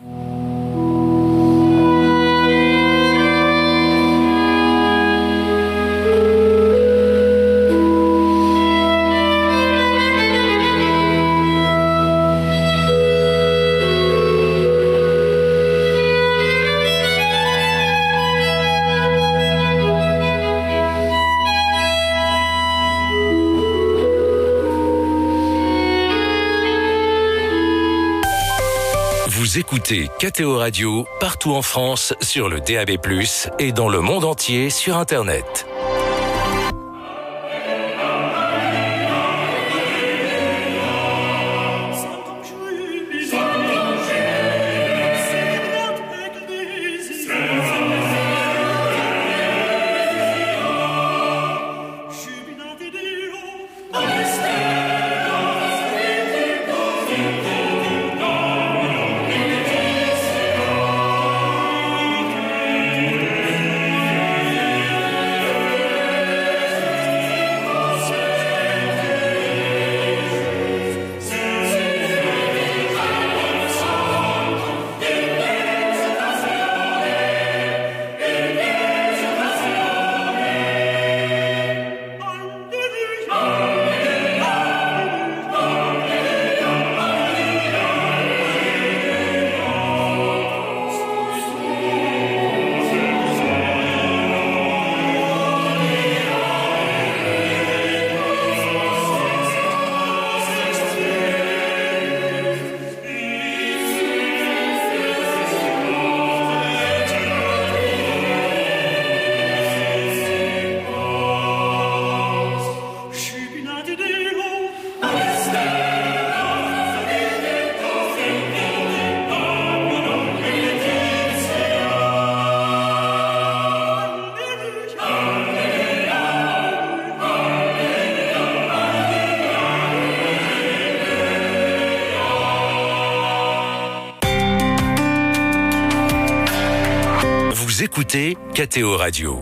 Vous écoutez K T O Radio partout en France sur le D A B plus, et dans le monde entier sur Internet. Vous écoutez K T O Radio.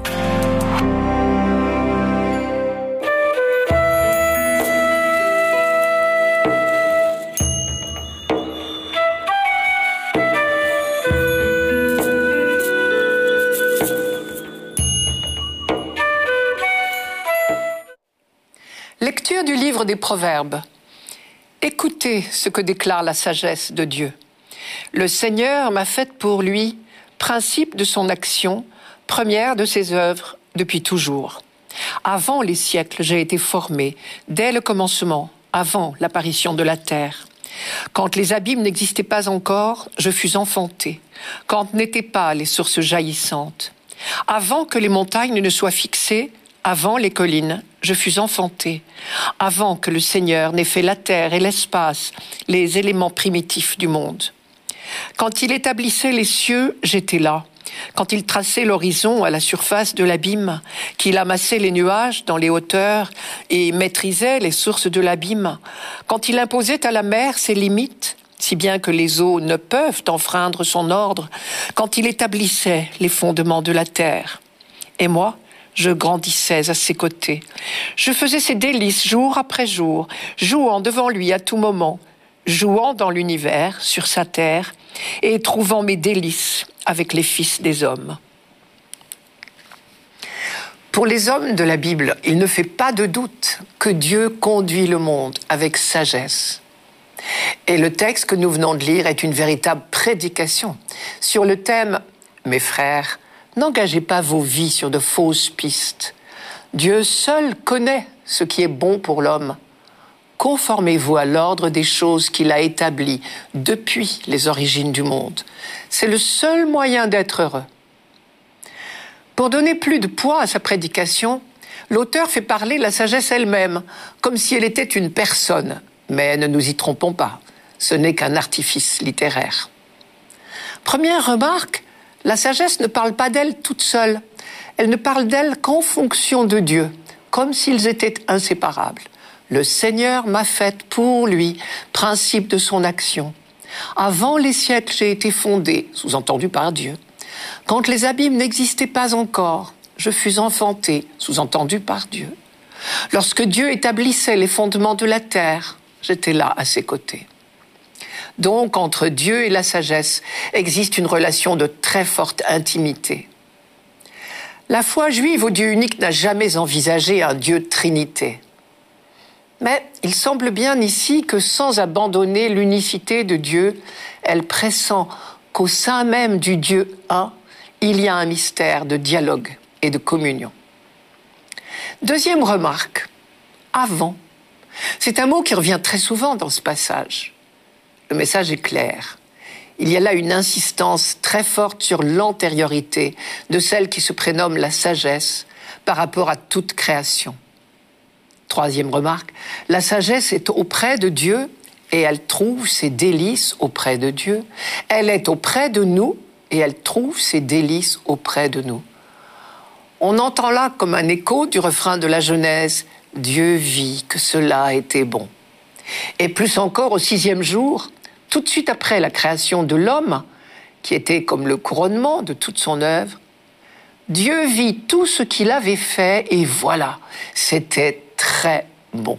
Lecture du livre des Proverbes. Écoutez ce que déclare la sagesse de Dieu. Le Seigneur m'a faite pour lui, principe de son action, première de ses œuvres depuis toujours. Avant les siècles, j'ai été formé, dès le commencement, avant l'apparition de la terre. Quand les abîmes n'existaient pas encore, je fus enfanté, quand n'étaient pas les sources jaillissantes. Avant que les montagnes ne soient fixées, avant les collines, je fus enfanté, avant que le Seigneur n'ait fait la terre et l'espace, les éléments primitifs du monde. Quand il établissait les cieux, j'étais là. Quand il traçait l'horizon à la surface de l'abîme, qu'il amassait les nuages dans les hauteurs et maîtrisait les sources de l'abîme, quand il imposait à la mer ses limites, si bien que les eaux ne peuvent enfreindre son ordre, quand il établissait les fondements de la terre. Et moi, je grandissais à ses côtés. Je faisais ses délices jour après jour, jouant devant lui à tout moment, jouant dans l'univers, sur sa terre, et trouvant mes délices avec les fils des hommes. Pour les hommes de la Bible, il ne fait pas de doute que Dieu conduit le monde avec sagesse. Et le texte que nous venons de lire est une véritable prédication sur le thème « Mes frères, n'engagez pas vos vies sur de fausses pistes. Dieu seul connaît ce qui est bon pour l'homme. Conformez-vous à l'ordre des choses qu'il a établi depuis les origines du monde. C'est le seul moyen d'être heureux. » Pour donner plus de poids à sa prédication, l'auteur fait parler la sagesse elle-même, comme si elle était une personne. Mais ne nous y trompons pas, ce n'est qu'un artifice littéraire. Première remarque, la sagesse ne parle pas d'elle toute seule. Elle ne parle d'elle qu'en fonction de Dieu, comme s'ils étaient inséparables. Le Seigneur m'a faite pour lui, principe de son action. Avant les siècles, j'ai été fondé, sous-entendu par Dieu. Quand les abîmes n'existaient pas encore, je fus enfanté, sous-entendu par Dieu. Lorsque Dieu établissait les fondements de la terre, j'étais là à ses côtés. Donc, entre Dieu et la sagesse existe une relation de très forte intimité. La foi juive au Dieu unique n'a jamais envisagé un Dieu de Trinité. Mais il semble bien ici que sans abandonner l'unicité de Dieu, elle pressent qu'au sein même du Dieu un, il y a un mystère de dialogue et de communion. Deuxième remarque, avant. C'est un mot qui revient très souvent dans ce passage. Le message est clair. Il y a là une insistance très forte sur l'antériorité de celle qui se prénomme la sagesse par rapport à toute création. Troisième remarque, la sagesse est auprès de Dieu et elle trouve ses délices auprès de Dieu. Elle est auprès de nous et elle trouve ses délices auprès de nous. On entend là comme un écho du refrain de la Genèse, « Dieu vit que cela était bon ». Et plus encore au sixième jour, tout de suite après la création de l'homme, qui était comme le couronnement de toute son œuvre, Dieu vit tout ce qu'il avait fait et voilà, c'était très bon.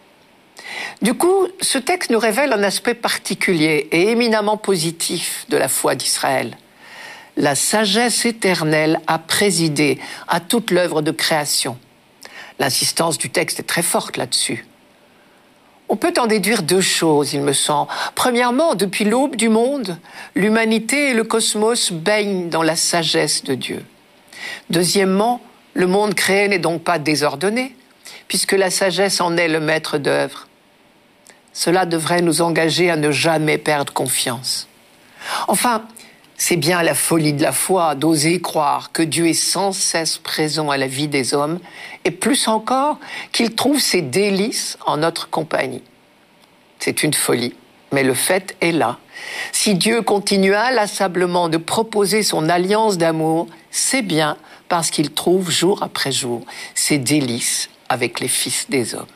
Du coup, ce texte nous révèle un aspect particulier et éminemment positif de la foi d'Israël. La sagesse éternelle a présidé à toute l'œuvre de création. L'insistance du texte est très forte là-dessus. On peut en déduire deux choses, il me semble. Premièrement, depuis l'aube du monde, l'humanité et le cosmos baignent dans la sagesse de Dieu. Deuxièmement, le monde créé n'est donc pas désordonné, puisque la sagesse en est le maître d'œuvre. Cela devrait nous engager à ne jamais perdre confiance. Enfin, c'est bien la folie de la foi d'oser croire que Dieu est sans cesse présent à la vie des hommes, et plus encore qu'il trouve ses délices en notre compagnie. C'est une folie, mais le fait est là. Si Dieu continue inlassablement de proposer son alliance d'amour, c'est bien parce qu'il trouve jour après jour ses délices avec les fils des hommes.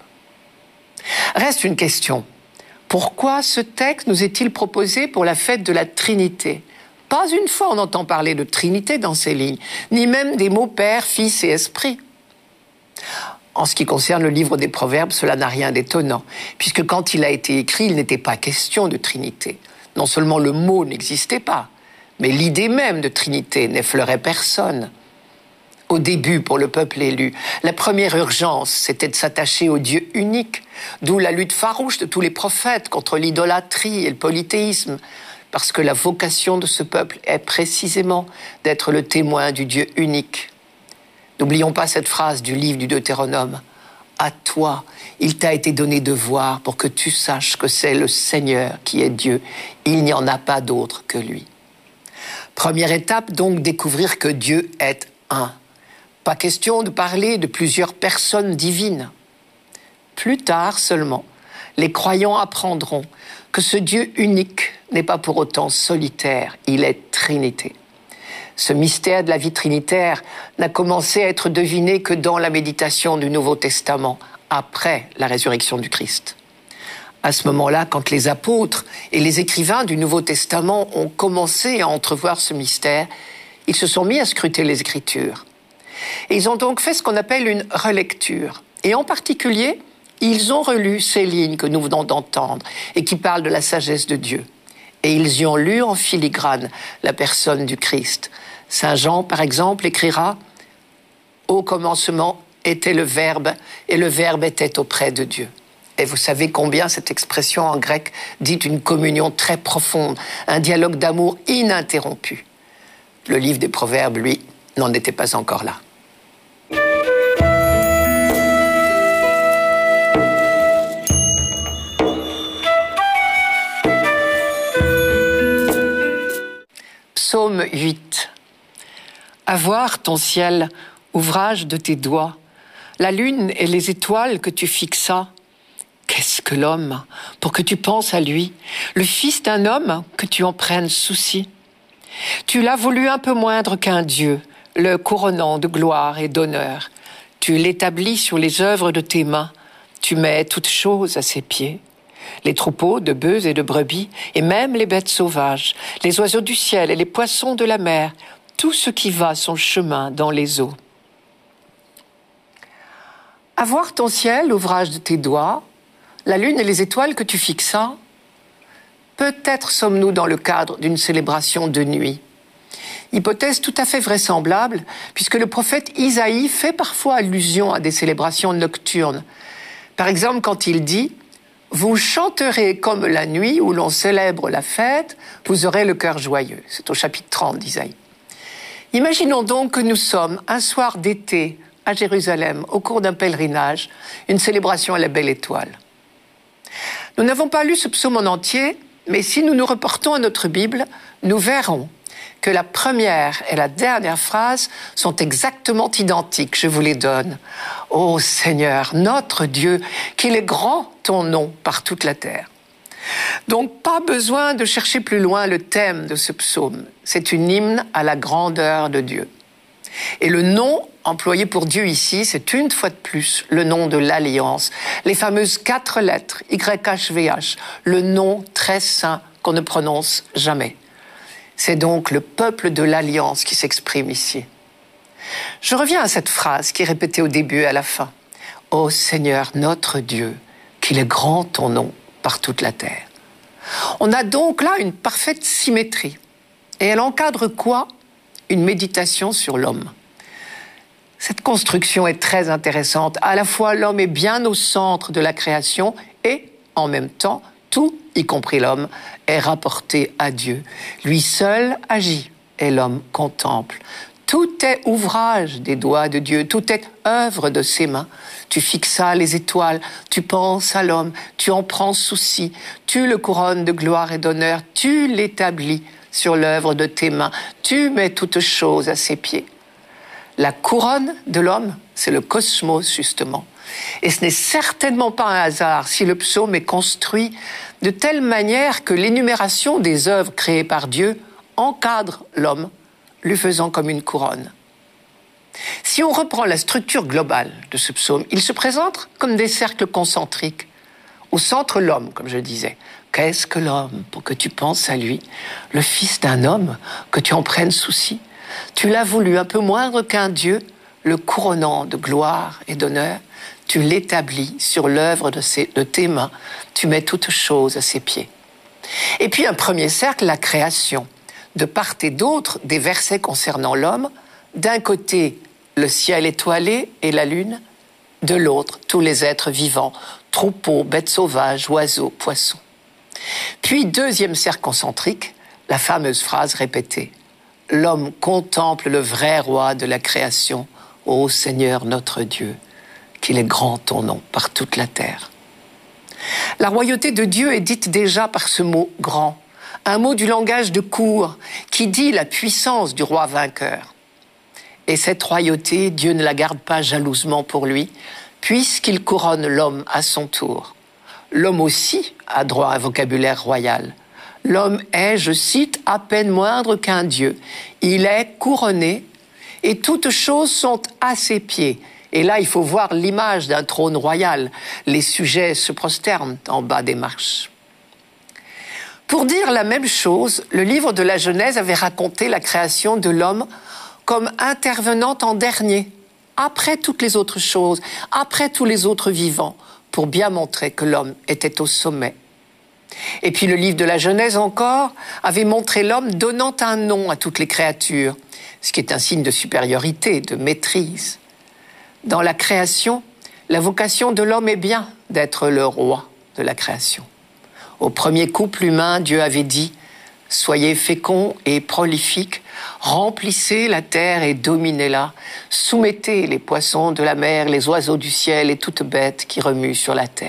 Reste une question. Pourquoi ce texte nous est-il proposé pour la fête de la Trinité ? Pas une fois on entend parler de Trinité dans ces lignes, ni même des mots Père, Fils et Esprit. En ce qui concerne le livre des Proverbes, cela n'a rien d'étonnant, puisque quand il a été écrit, il n'était pas question de Trinité. Non seulement le mot n'existait pas, mais l'idée même de Trinité n'effleurait personne. Au début, pour le peuple élu, la première urgence, c'était de s'attacher au Dieu unique, d'où la lutte farouche de tous les prophètes contre l'idolâtrie et le polythéisme, parce que la vocation de ce peuple est précisément d'être le témoin du Dieu unique. N'oublions pas cette phrase du livre du Deutéronome. « À toi, il t'a été donné de voir pour que tu saches que c'est le Seigneur qui est Dieu. Il n'y en a pas d'autre que lui. » Première étape, donc, découvrir que Dieu est un. Pas question de parler de plusieurs personnes divines. Plus tard seulement, les croyants apprendront que ce Dieu unique n'est pas pour autant solitaire, il est Trinité. Ce mystère de la vie trinitaire n'a commencé à être deviné que dans la méditation du Nouveau Testament, après la résurrection du Christ. À ce moment-là, quand les apôtres et les écrivains du Nouveau Testament ont commencé à entrevoir ce mystère, ils se sont mis à scruter les Écritures. Et ils ont donc fait ce qu'on appelle une relecture. Et en particulier, ils ont relu ces lignes que nous venons d'entendre et qui parlent de la sagesse de Dieu. Et ils y ont lu en filigrane la personne du Christ. Saint Jean, par exemple, écrira « Au commencement était le Verbe, et le Verbe était auprès de Dieu. » Et vous savez combien cette expression en grec dit une communion très profonde, un dialogue d'amour ininterrompu. Le livre des Proverbes, lui, n'en était pas encore là. Psaume huit. À voir ton ciel, ouvrage de tes doigts, la lune et les étoiles que tu fixas. Qu'est-ce que l'homme pour que tu penses à lui, le fils d'un homme que tu en prennes souci? Tu l'as voulu un peu moindre qu'un Dieu, le couronnant de gloire et d'honneur. Tu l'établis sur les œuvres de tes mains, tu mets toutes choses à ses pieds. Les troupeaux de bœufs et de brebis, et même les bêtes sauvages, les oiseaux du ciel et les poissons de la mer, tout ce qui va son chemin dans les eaux. À voir ton ciel, ouvrage de tes doigts, la lune et les étoiles que tu fixas, peut-être sommes-nous dans le cadre d'une célébration de nuit. Hypothèse tout à fait vraisemblable, puisque le prophète Isaïe fait parfois allusion à des célébrations nocturnes. Par exemple, quand il dit « Vous chanterez comme la nuit où l'on célèbre la fête, vous aurez le cœur joyeux ». C'est au chapitre trente d'Isaïe. Imaginons donc que nous sommes un soir d'été à Jérusalem, au cours d'un pèlerinage, une célébration à la belle étoile. Nous n'avons pas lu ce psaume en entier, mais si nous nous reportons à notre Bible, nous verrons que la première et la dernière phrase sont exactement identiques. Je vous les donne. « Ô Seigneur, notre Dieu, qu'il est grand ton nom par toute la terre. » Donc, pas besoin de chercher plus loin le thème de ce psaume. C'est une hymne à la grandeur de Dieu. Et le nom employé pour Dieu ici, c'est une fois de plus le nom de l'Alliance. Les fameuses quatre lettres, Y H V H, le nom très saint qu'on ne prononce jamais. C'est donc le peuple de l'Alliance qui s'exprime ici. Je reviens à cette phrase qui est répétée au début et à la fin. « Ô Seigneur, notre Dieu, qu'il est grand ton nom par toute la terre. » On a donc là une parfaite symétrie. Et elle encadre quoi? Une méditation sur l'homme. Cette construction est très intéressante. À la fois, l'homme est bien au centre de la création et, en même temps, tout, y compris l'homme, est rapporté à Dieu. Lui seul agit et l'homme contemple. Tout est ouvrage des doigts de Dieu, tout est œuvre de ses mains. Tu fixas les étoiles, tu penses à l'homme, tu en prends souci, tu le couronnes de gloire et d'honneur, tu l'établis sur l'œuvre de tes mains, tu mets toutes choses à ses pieds. La couronne de l'homme, c'est le cosmos, justement. Et ce n'est certainement pas un hasard si le psaume est construit de telle manière que l'énumération des œuvres créées par Dieu encadre l'homme, lui faisant comme une couronne. Si on reprend la structure globale de ce psaume, il se présente comme des cercles concentriques. Au centre, l'homme, comme je disais. Qu'est-ce que l'homme pour que tu penses à lui, le fils d'un homme, que tu en prennes souci? Tu l'as voulu un peu moindre qu'un Dieu, le couronnant de gloire et d'honneur. Tu l'établis sur l'œuvre de, ses, de tes mains. Tu mets toutes choses à ses pieds. Et puis un premier cercle, la création. De part et d'autre, des versets concernant l'homme. D'un côté, le ciel étoilé et la lune. De l'autre, tous les êtres vivants, troupeaux, bêtes sauvages, oiseaux, poissons. Puis, deuxième cercle concentrique, la fameuse phrase répétée. L'homme contemple le vrai roi de la création, ô Seigneur notre Dieu, qu'il est grand ton nom par toute la terre. La royauté de Dieu est dite déjà par ce mot « grand », un mot du langage de cour qui dit la puissance du roi vainqueur. Et cette royauté, Dieu ne la garde pas jalousement pour lui, puisqu'il couronne l'homme à son tour. L'homme aussi a droit à un vocabulaire royal. L'homme est, je cite, à peine moindre qu'un dieu. Il est couronné et toutes choses sont à ses pieds. Et là, il faut voir l'image d'un trône royal. Les sujets se prosternent en bas des marches. Pour dire la même chose, le livre de la Genèse avait raconté la création de l'homme comme intervenant en dernier, après toutes les autres choses, après tous les autres vivants, pour bien montrer que l'homme était au sommet. Et puis le livre de la Genèse encore avait montré l'homme donnant un nom à toutes les créatures, ce qui est un signe de supériorité, de maîtrise. Dans la création, la vocation de l'homme est bien d'être le roi de la création. Au premier couple humain, Dieu avait dit « Soyez féconds et prolifiques, remplissez la terre et dominez-la, soumettez les poissons de la mer, les oiseaux du ciel et toute bête qui remue sur la terre. »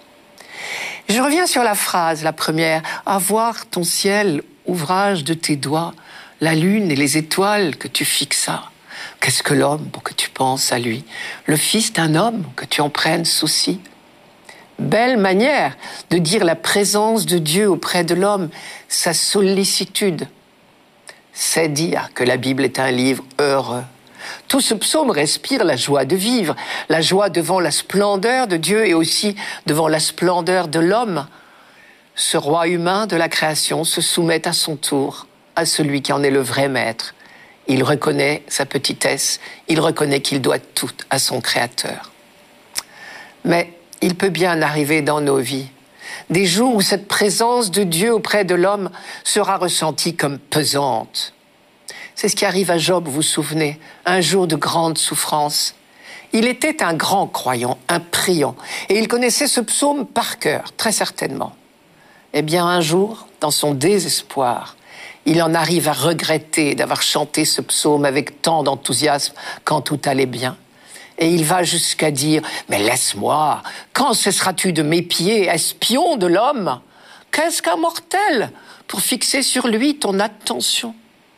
Je reviens sur la phrase, la première, « Avoir ton ciel, ouvrage de tes doigts, la lune et les étoiles que tu fixas. Qu'est-ce que l'homme pour que tu penses à lui? Le fils d'un homme, que tu en prennes souci. » Belle manière de dire la présence de Dieu auprès de l'homme, sa sollicitude. C'est dire que la Bible est un livre heureux. Tout ce psaume respire la joie de vivre, la joie devant la splendeur de Dieu et aussi devant la splendeur de l'homme. Ce roi humain de la création se soumet à son tour à celui qui en est le vrai maître. Il reconnaît sa petitesse, il reconnaît qu'il doit tout à son Créateur. Mais il peut bien arriver dans nos vies des jours où cette présence de Dieu auprès de l'homme sera ressentie comme pesante. C'est ce qui arrive à Job, vous vous souvenez, un jour de grande souffrance. Il était un grand croyant, un priant, et il connaissait ce psaume par cœur, très certainement. Eh bien, un jour, dans son désespoir, il en arrive à regretter d'avoir chanté ce psaume avec tant d'enthousiasme quand tout allait bien. Et il va jusqu'à dire « Mais laisse-moi, quand cesseras-tu de m'épier, espion de l'homme? Qu'est-ce qu'un mortel pour fixer sur lui ton attention ?»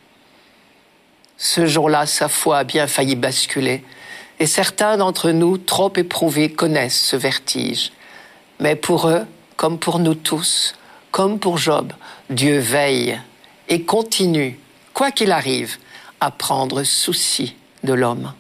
Ce jour-là, sa foi a bien failli basculer. Et certains d'entre nous, trop éprouvés, connaissent ce vertige. Mais pour eux, comme pour nous tous, comme pour Job, Dieu veille et continue, quoi qu'il arrive, à prendre souci de l'homme.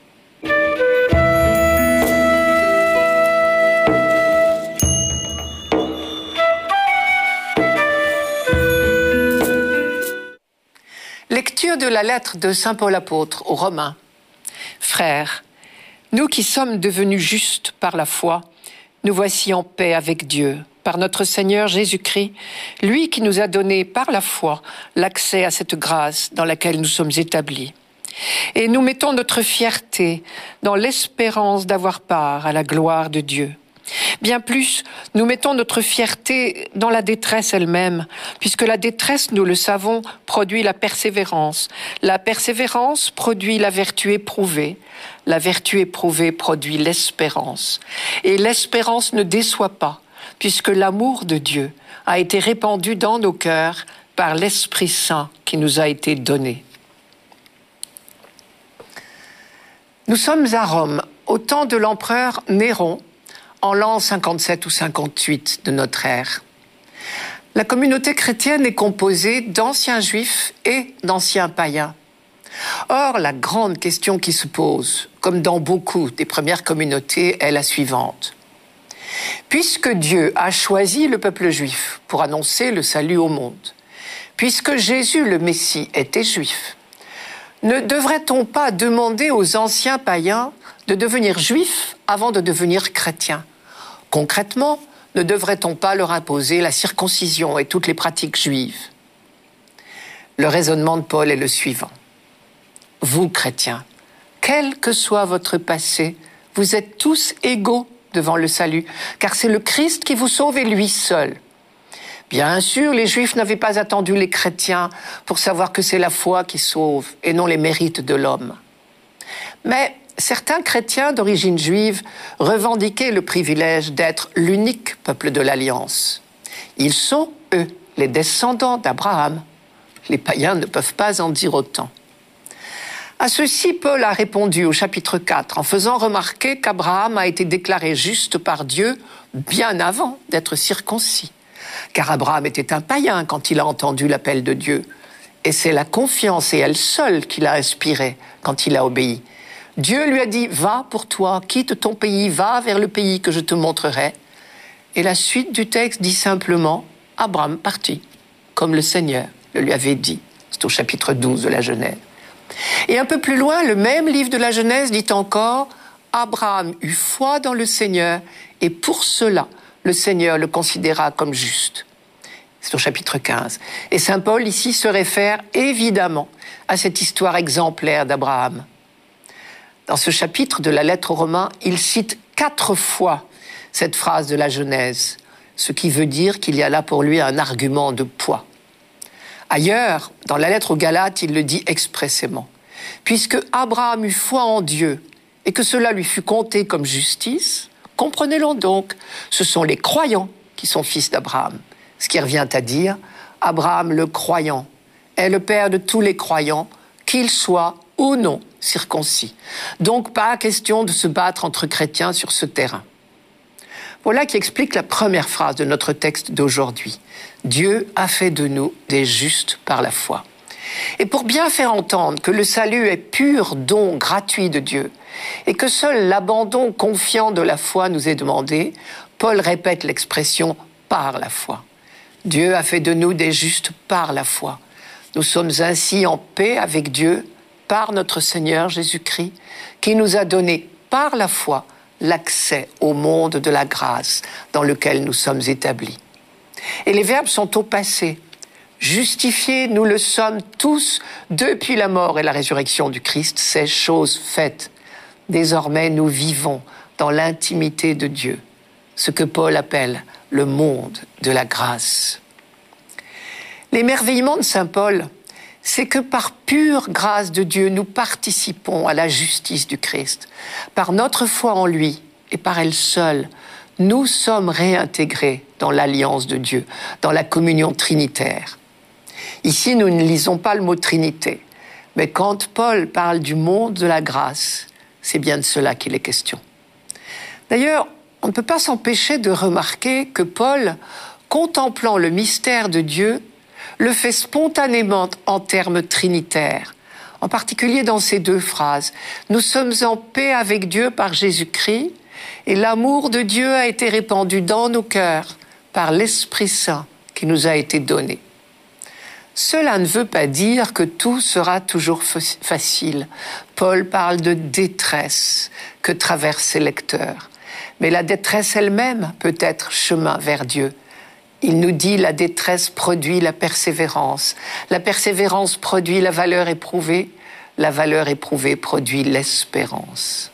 Lecture de la lettre de saint Paul apôtre aux Romains. Frères, nous qui sommes devenus justes par la foi, nous voici en paix avec Dieu, par notre Seigneur Jésus-Christ, lui qui nous a donné par la foi l'accès à cette grâce dans laquelle nous sommes établis. Et nous mettons notre fierté dans l'espérance d'avoir part à la gloire de Dieu. Bien plus, nous mettons notre fierté dans la détresse elle-même, puisque la détresse, nous le savons, produit la persévérance. La persévérance produit la vertu éprouvée. La vertu éprouvée produit l'espérance. Et l'espérance ne déçoit pas, puisque l'amour de Dieu a été répandu dans nos cœurs par l'Esprit Saint qui nous a été donné. Nous sommes à Rome, au temps de l'empereur Néron, en l'an cinquante-sept ou cinquante-huit de notre ère. La communauté chrétienne est composée d'anciens juifs et d'anciens païens. Or, la grande question qui se pose, comme dans beaucoup des premières communautés, est la suivante. Puisque Dieu a choisi le peuple juif pour annoncer le salut au monde, puisque Jésus le Messie était juif, ne devrait-on pas demander aux anciens païens de devenir juifs avant de devenir chrétiens ? Concrètement, ne devrait-on pas leur imposer la circoncision et toutes les pratiques juives ? Le raisonnement de Paul est le suivant. Vous, chrétiens, quel que soit votre passé, vous êtes tous égaux devant le salut, car c'est le Christ qui vous sauve et lui seul. Bien sûr, les Juifs n'avaient pas attendu les chrétiens pour savoir que c'est la foi qui sauve et non les mérites de l'homme. Mais certains chrétiens d'origine juive revendiquaient le privilège d'être l'unique peuple de l'Alliance. Ils sont, eux, les descendants d'Abraham. Les païens ne peuvent pas en dire autant. À ceci, Paul a répondu au chapitre quatre en faisant remarquer qu'Abraham a été déclaré juste par Dieu bien avant d'être circoncis. Car Abraham était un païen quand il a entendu l'appel de Dieu. Et c'est la confiance et elle seule qu'il a inspirée quand il a obéi. Dieu lui a dit « Va pour toi, quitte ton pays, va vers le pays que je te montrerai. » Et la suite du texte dit simplement « Abraham partit, comme le Seigneur le lui avait dit. » C'est au chapitre douze de la Genèse. Et un peu plus loin, le même livre de la Genèse dit encore « Abraham eut foi dans le Seigneur et pour cela, le Seigneur le considéra comme juste. » C'est au chapitre quinze. Et saint Paul ici se réfère évidemment à cette histoire exemplaire d'Abraham. Dans ce chapitre de la lettre aux Romains, il cite quatre fois cette phrase de la Genèse, ce qui veut dire qu'il y a là pour lui un argument de poids. Ailleurs, dans la lettre aux Galates, il le dit expressément. Puisque Abraham eut foi en Dieu et que cela lui fut compté comme justice, comprenez-le donc, ce sont les croyants qui sont fils d'Abraham. Ce qui revient à dire, Abraham le croyant est le père de tous les croyants, qu'ils soient ou non circoncis. Donc pas question de se battre entre chrétiens sur ce terrain. Voilà qui explique la première phrase de notre texte d'aujourd'hui. Dieu a fait de nous des justes par la foi. Et pour bien faire entendre que le salut est pur don gratuit de Dieu et que seul l'abandon confiant de la foi nous est demandé, Paul répète l'expression « par la foi ». Dieu a fait de nous des justes par la foi. Nous sommes ainsi en paix avec Dieu par notre Seigneur Jésus-Christ qui nous a donné par la foi l'accès au monde de la grâce dans lequel nous sommes établis. Et les verbes sont au passé. Justifiés, nous le sommes tous depuis la mort et la résurrection du Christ, ces choses faites. Désormais, nous vivons dans l'intimité de Dieu, ce que Paul appelle le monde de la grâce. L'émerveillement de saint Paul, c'est que par pure grâce de Dieu, nous participons à la justice du Christ. Par notre foi en lui et par elle seule, nous sommes réintégrés dans l'alliance de Dieu, dans la communion trinitaire. Ici, nous ne lisons pas le mot Trinité, mais quand Paul parle du monde de la grâce, c'est bien de cela qu'il est question. D'ailleurs, on ne peut pas s'empêcher de remarquer que Paul, contemplant le mystère de Dieu, le fait spontanément en termes trinitaires, en particulier dans ces deux phrases. Nous sommes en paix avec Dieu par Jésus-Christ et l'amour de Dieu a été répandu dans nos cœurs par l'Esprit Saint qui nous a été donné. Cela ne veut pas dire que tout sera toujours facile. Paul parle de détresse que traversent ses lecteurs. Mais la détresse elle-même peut être chemin vers Dieu. Il nous dit la détresse produit la persévérance. La persévérance produit la valeur éprouvée. La valeur éprouvée produit l'espérance.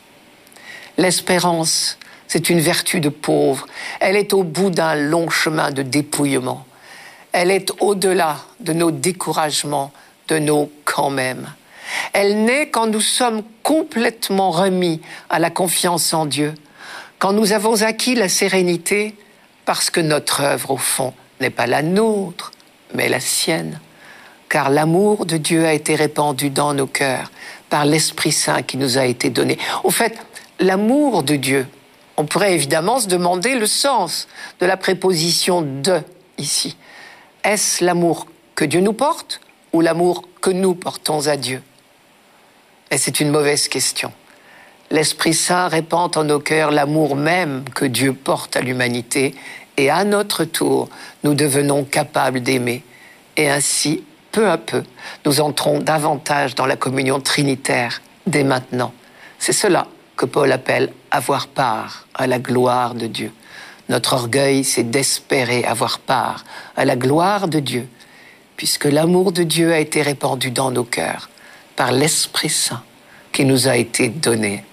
L'espérance, c'est une vertu de pauvre. Elle est au bout d'un long chemin de dépouillement. Elle est au-delà de nos découragements, de nos quand même. Elle naît quand nous sommes complètement remis à la confiance en Dieu, quand nous avons acquis la sérénité, parce que notre œuvre, au fond, n'est pas la nôtre, mais la sienne. Car l'amour de Dieu a été répandu dans nos cœurs par l'Esprit Saint qui nous a été donné. Au fait, l'amour de Dieu, on pourrait évidemment se demander le sens de la préposition « de » ici. Est-ce l'amour que Dieu nous porte ou l'amour que nous portons à Dieu ? Et c'est une mauvaise question. L'Esprit Saint répand en nos cœurs l'amour même que Dieu porte à l'humanité, et à notre tour, nous devenons capables d'aimer. Et ainsi, peu à peu, nous entrons davantage dans la communion trinitaire dès maintenant. C'est cela que Paul appelle avoir part à la gloire de Dieu. Notre orgueil, c'est d'espérer avoir part à la gloire de Dieu, puisque l'amour de Dieu a été répandu dans nos cœurs par l'Esprit Saint qui nous a été donné.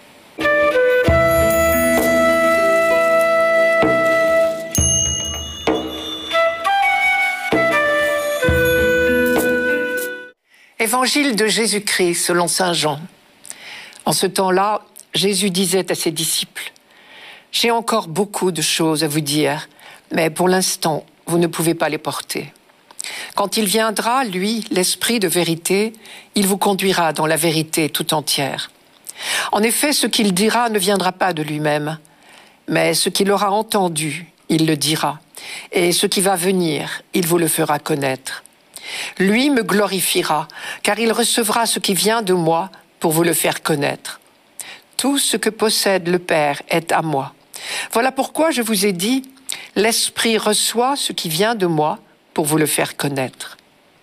Évangile de Jésus-Christ selon saint Jean. En ce temps-là, Jésus disait à ses disciples : « J'ai encore beaucoup de choses à vous dire, mais pour l'instant, vous ne pouvez pas les porter. Quand il viendra, lui, l'Esprit de vérité, il vous conduira dans la vérité tout entière. En effet, ce qu'il dira ne viendra pas de lui-même, mais ce qu'il aura entendu, il le dira, et ce qui va venir, il vous le fera connaître. Lui me glorifiera, car il recevra ce qui vient de moi pour vous le faire connaître. Tout ce que possède le Père est à moi. Voilà pourquoi je vous ai dit, l'Esprit reçoit ce qui vient de moi pour vous le faire connaître. »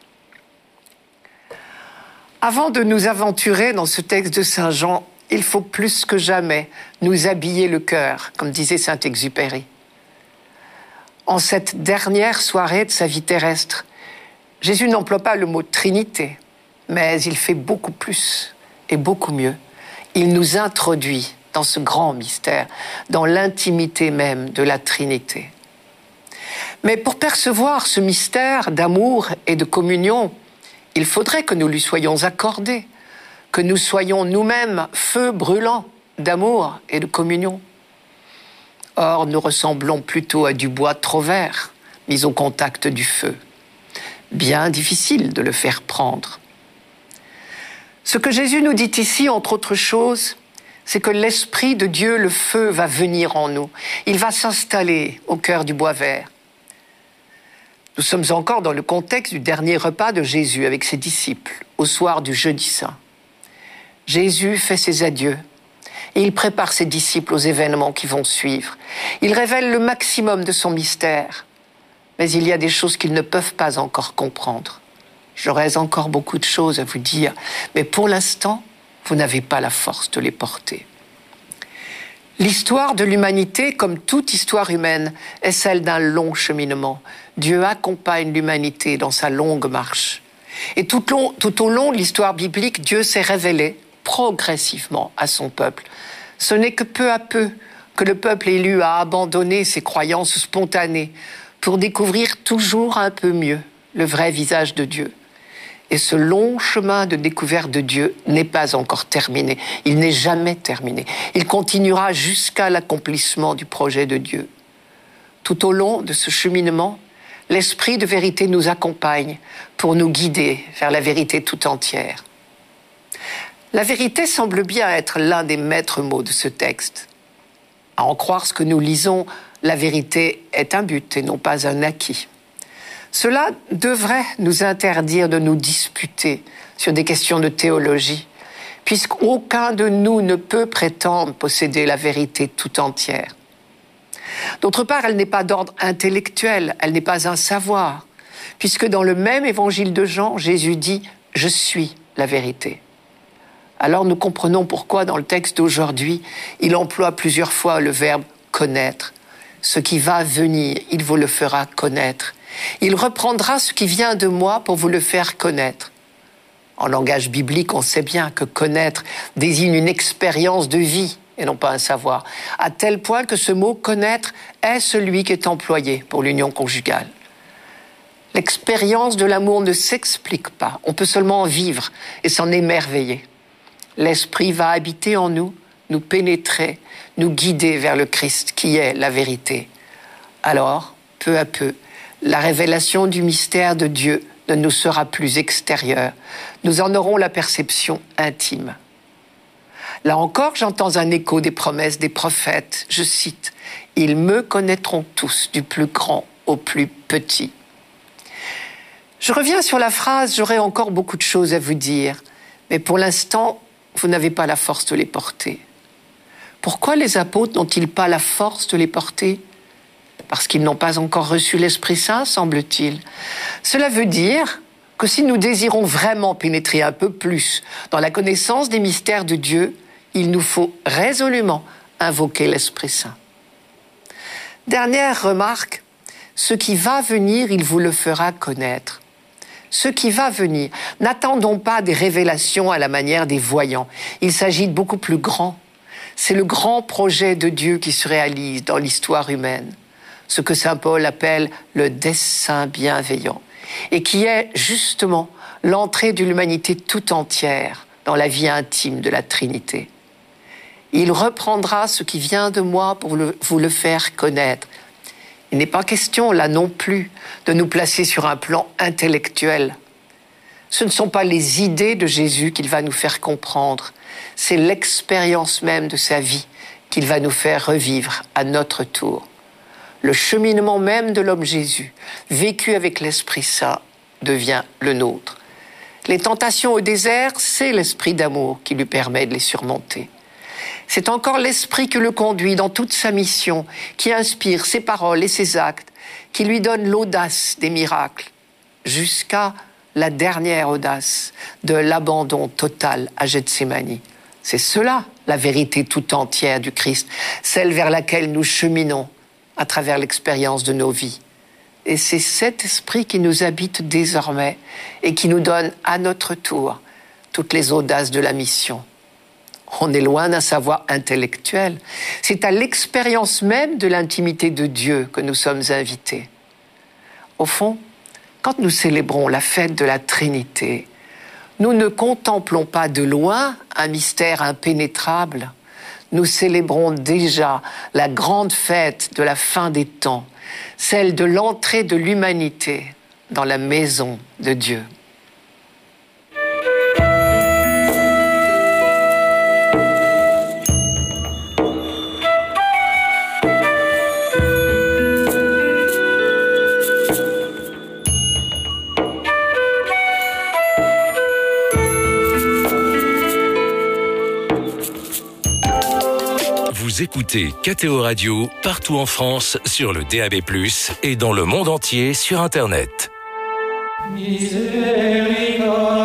Avant de nous aventurer dans ce texte de saint Jean, il faut plus que jamais nous habiller le cœur, comme disait Saint-Exupéry. En cette dernière soirée de sa vie terrestre, Jésus n'emploie pas le mot Trinité, mais il fait beaucoup plus et beaucoup mieux. Il nous introduit dans ce grand mystère, dans l'intimité même de la Trinité. Mais pour percevoir ce mystère d'amour et de communion, il faudrait que nous lui soyons accordés, que nous soyons nous-mêmes feu brûlant d'amour et de communion. Or, nous ressemblons plutôt à du bois trop vert, mis au contact du feu. Bien difficile de le faire prendre. Ce que Jésus nous dit ici, entre autres choses, c'est que l'Esprit de Dieu, le feu, va venir en nous. Il va s'installer au cœur du bois vert. Nous sommes encore dans le contexte du dernier repas de Jésus avec ses disciples, au soir du jeudi saint. Jésus fait ses adieux et il prépare ses disciples aux événements qui vont suivre. Il révèle le maximum de son mystère. Mais il y a des choses qu'ils ne peuvent pas encore comprendre. J'aurais encore beaucoup de choses à vous dire, mais pour l'instant, vous n'avez pas la force de les porter. L'histoire de l'humanité, comme toute histoire humaine, est celle d'un long cheminement. Dieu accompagne l'humanité dans sa longue marche. Et tout, long, tout au long de l'histoire biblique, Dieu s'est révélé progressivement à son peuple. Ce n'est que peu à peu que le peuple élu a abandonné ses croyances spontanées pour découvrir toujours un peu mieux le vrai visage de Dieu. Et ce long chemin de découverte de Dieu n'est pas encore terminé. Il n'est jamais terminé. Il continuera jusqu'à l'accomplissement du projet de Dieu. Tout au long de ce cheminement, l'Esprit de vérité nous accompagne pour nous guider vers la vérité tout entière. La vérité semble bien être l'un des maîtres mots de ce texte. À en croire ce que nous lisons, la vérité est un but et non pas un acquis. Cela devrait nous interdire de nous disputer sur des questions de théologie, puisqu'aucun de nous ne peut prétendre posséder la vérité tout entière. D'autre part, elle n'est pas d'ordre intellectuel, elle n'est pas un savoir, puisque dans le même évangile de Jean, Jésus dit « Je suis la vérité ». Alors nous comprenons pourquoi dans le texte d'aujourd'hui, il emploie plusieurs fois le verbe « connaître ». Ce qui va venir, il vous le fera connaître. Il reprendra ce qui vient de moi pour vous le faire connaître. En langage biblique, on sait bien que connaître désigne une expérience de vie et non pas un savoir, à tel point que ce mot « connaître » est celui qui est employé pour l'union conjugale. L'expérience de l'amour ne s'explique pas, on peut seulement en vivre et s'en émerveiller. L'Esprit va habiter en nous, nous pénétrer, nous guider vers le Christ qui est la vérité. Alors, peu à peu, la révélation du mystère de Dieu ne nous sera plus extérieure. Nous en aurons la perception intime. Là encore, j'entends un écho des promesses des prophètes. Je cite, « Ils me connaîtront tous, du plus grand au plus petit. » Je reviens sur la phrase « J'aurai encore beaucoup de choses à vous dire », mais pour l'instant, vous n'avez pas la force de les porter. Pourquoi les apôtres n'ont-ils pas la force de les porter ? Parce qu'ils n'ont pas encore reçu l'Esprit Saint, semble-t-il. Cela veut dire que si nous désirons vraiment pénétrer un peu plus dans la connaissance des mystères de Dieu, il nous faut résolument invoquer l'Esprit Saint. Dernière remarque, ce qui va venir, il vous le fera connaître. Ce qui va venir, n'attendons pas des révélations à la manière des voyants. Il s'agit de beaucoup plus grand. C'est le grand projet de Dieu qui se réalise dans l'histoire humaine. Ce que saint Paul appelle le dessein bienveillant, et qui est justement l'entrée de l'humanité tout entière dans la vie intime de la Trinité. Il reprendra ce qui vient de moi pour le, vous le faire connaître. Il n'est pas question, là non plus, de nous placer sur un plan intellectuel. Ce ne sont pas les idées de Jésus qu'il va nous faire comprendre, c'est l'expérience même de sa vie qu'il va nous faire revivre à notre tour. Le cheminement même de l'homme Jésus, vécu avec l'Esprit Saint, devient le nôtre. Les tentations au désert, c'est l'esprit d'amour qui lui permet de les surmonter. C'est encore l'Esprit qui le conduit dans toute sa mission, qui inspire ses paroles et ses actes, qui lui donne l'audace des miracles, jusqu'à la dernière audace de l'abandon total à Gethsémani. C'est cela, la vérité tout entière du Christ, celle vers laquelle nous cheminons à travers l'expérience de nos vies. Et c'est cet esprit qui nous habite désormais et qui nous donne à notre tour toutes les audaces de la mission. On est loin d'un savoir intellectuel. C'est à l'expérience même de l'intimité de Dieu que nous sommes invités. Au fond, quand nous célébrons la fête de la Trinité, nous ne contemplons pas de loin un mystère impénétrable. Nous célébrons déjà la grande fête de la fin des temps, celle de l'entrée de l'humanité dans la maison de Dieu. Vous écoutez K T O Radio partout en France sur le D A B plus, et dans le monde entier sur Internet. Miséricorde.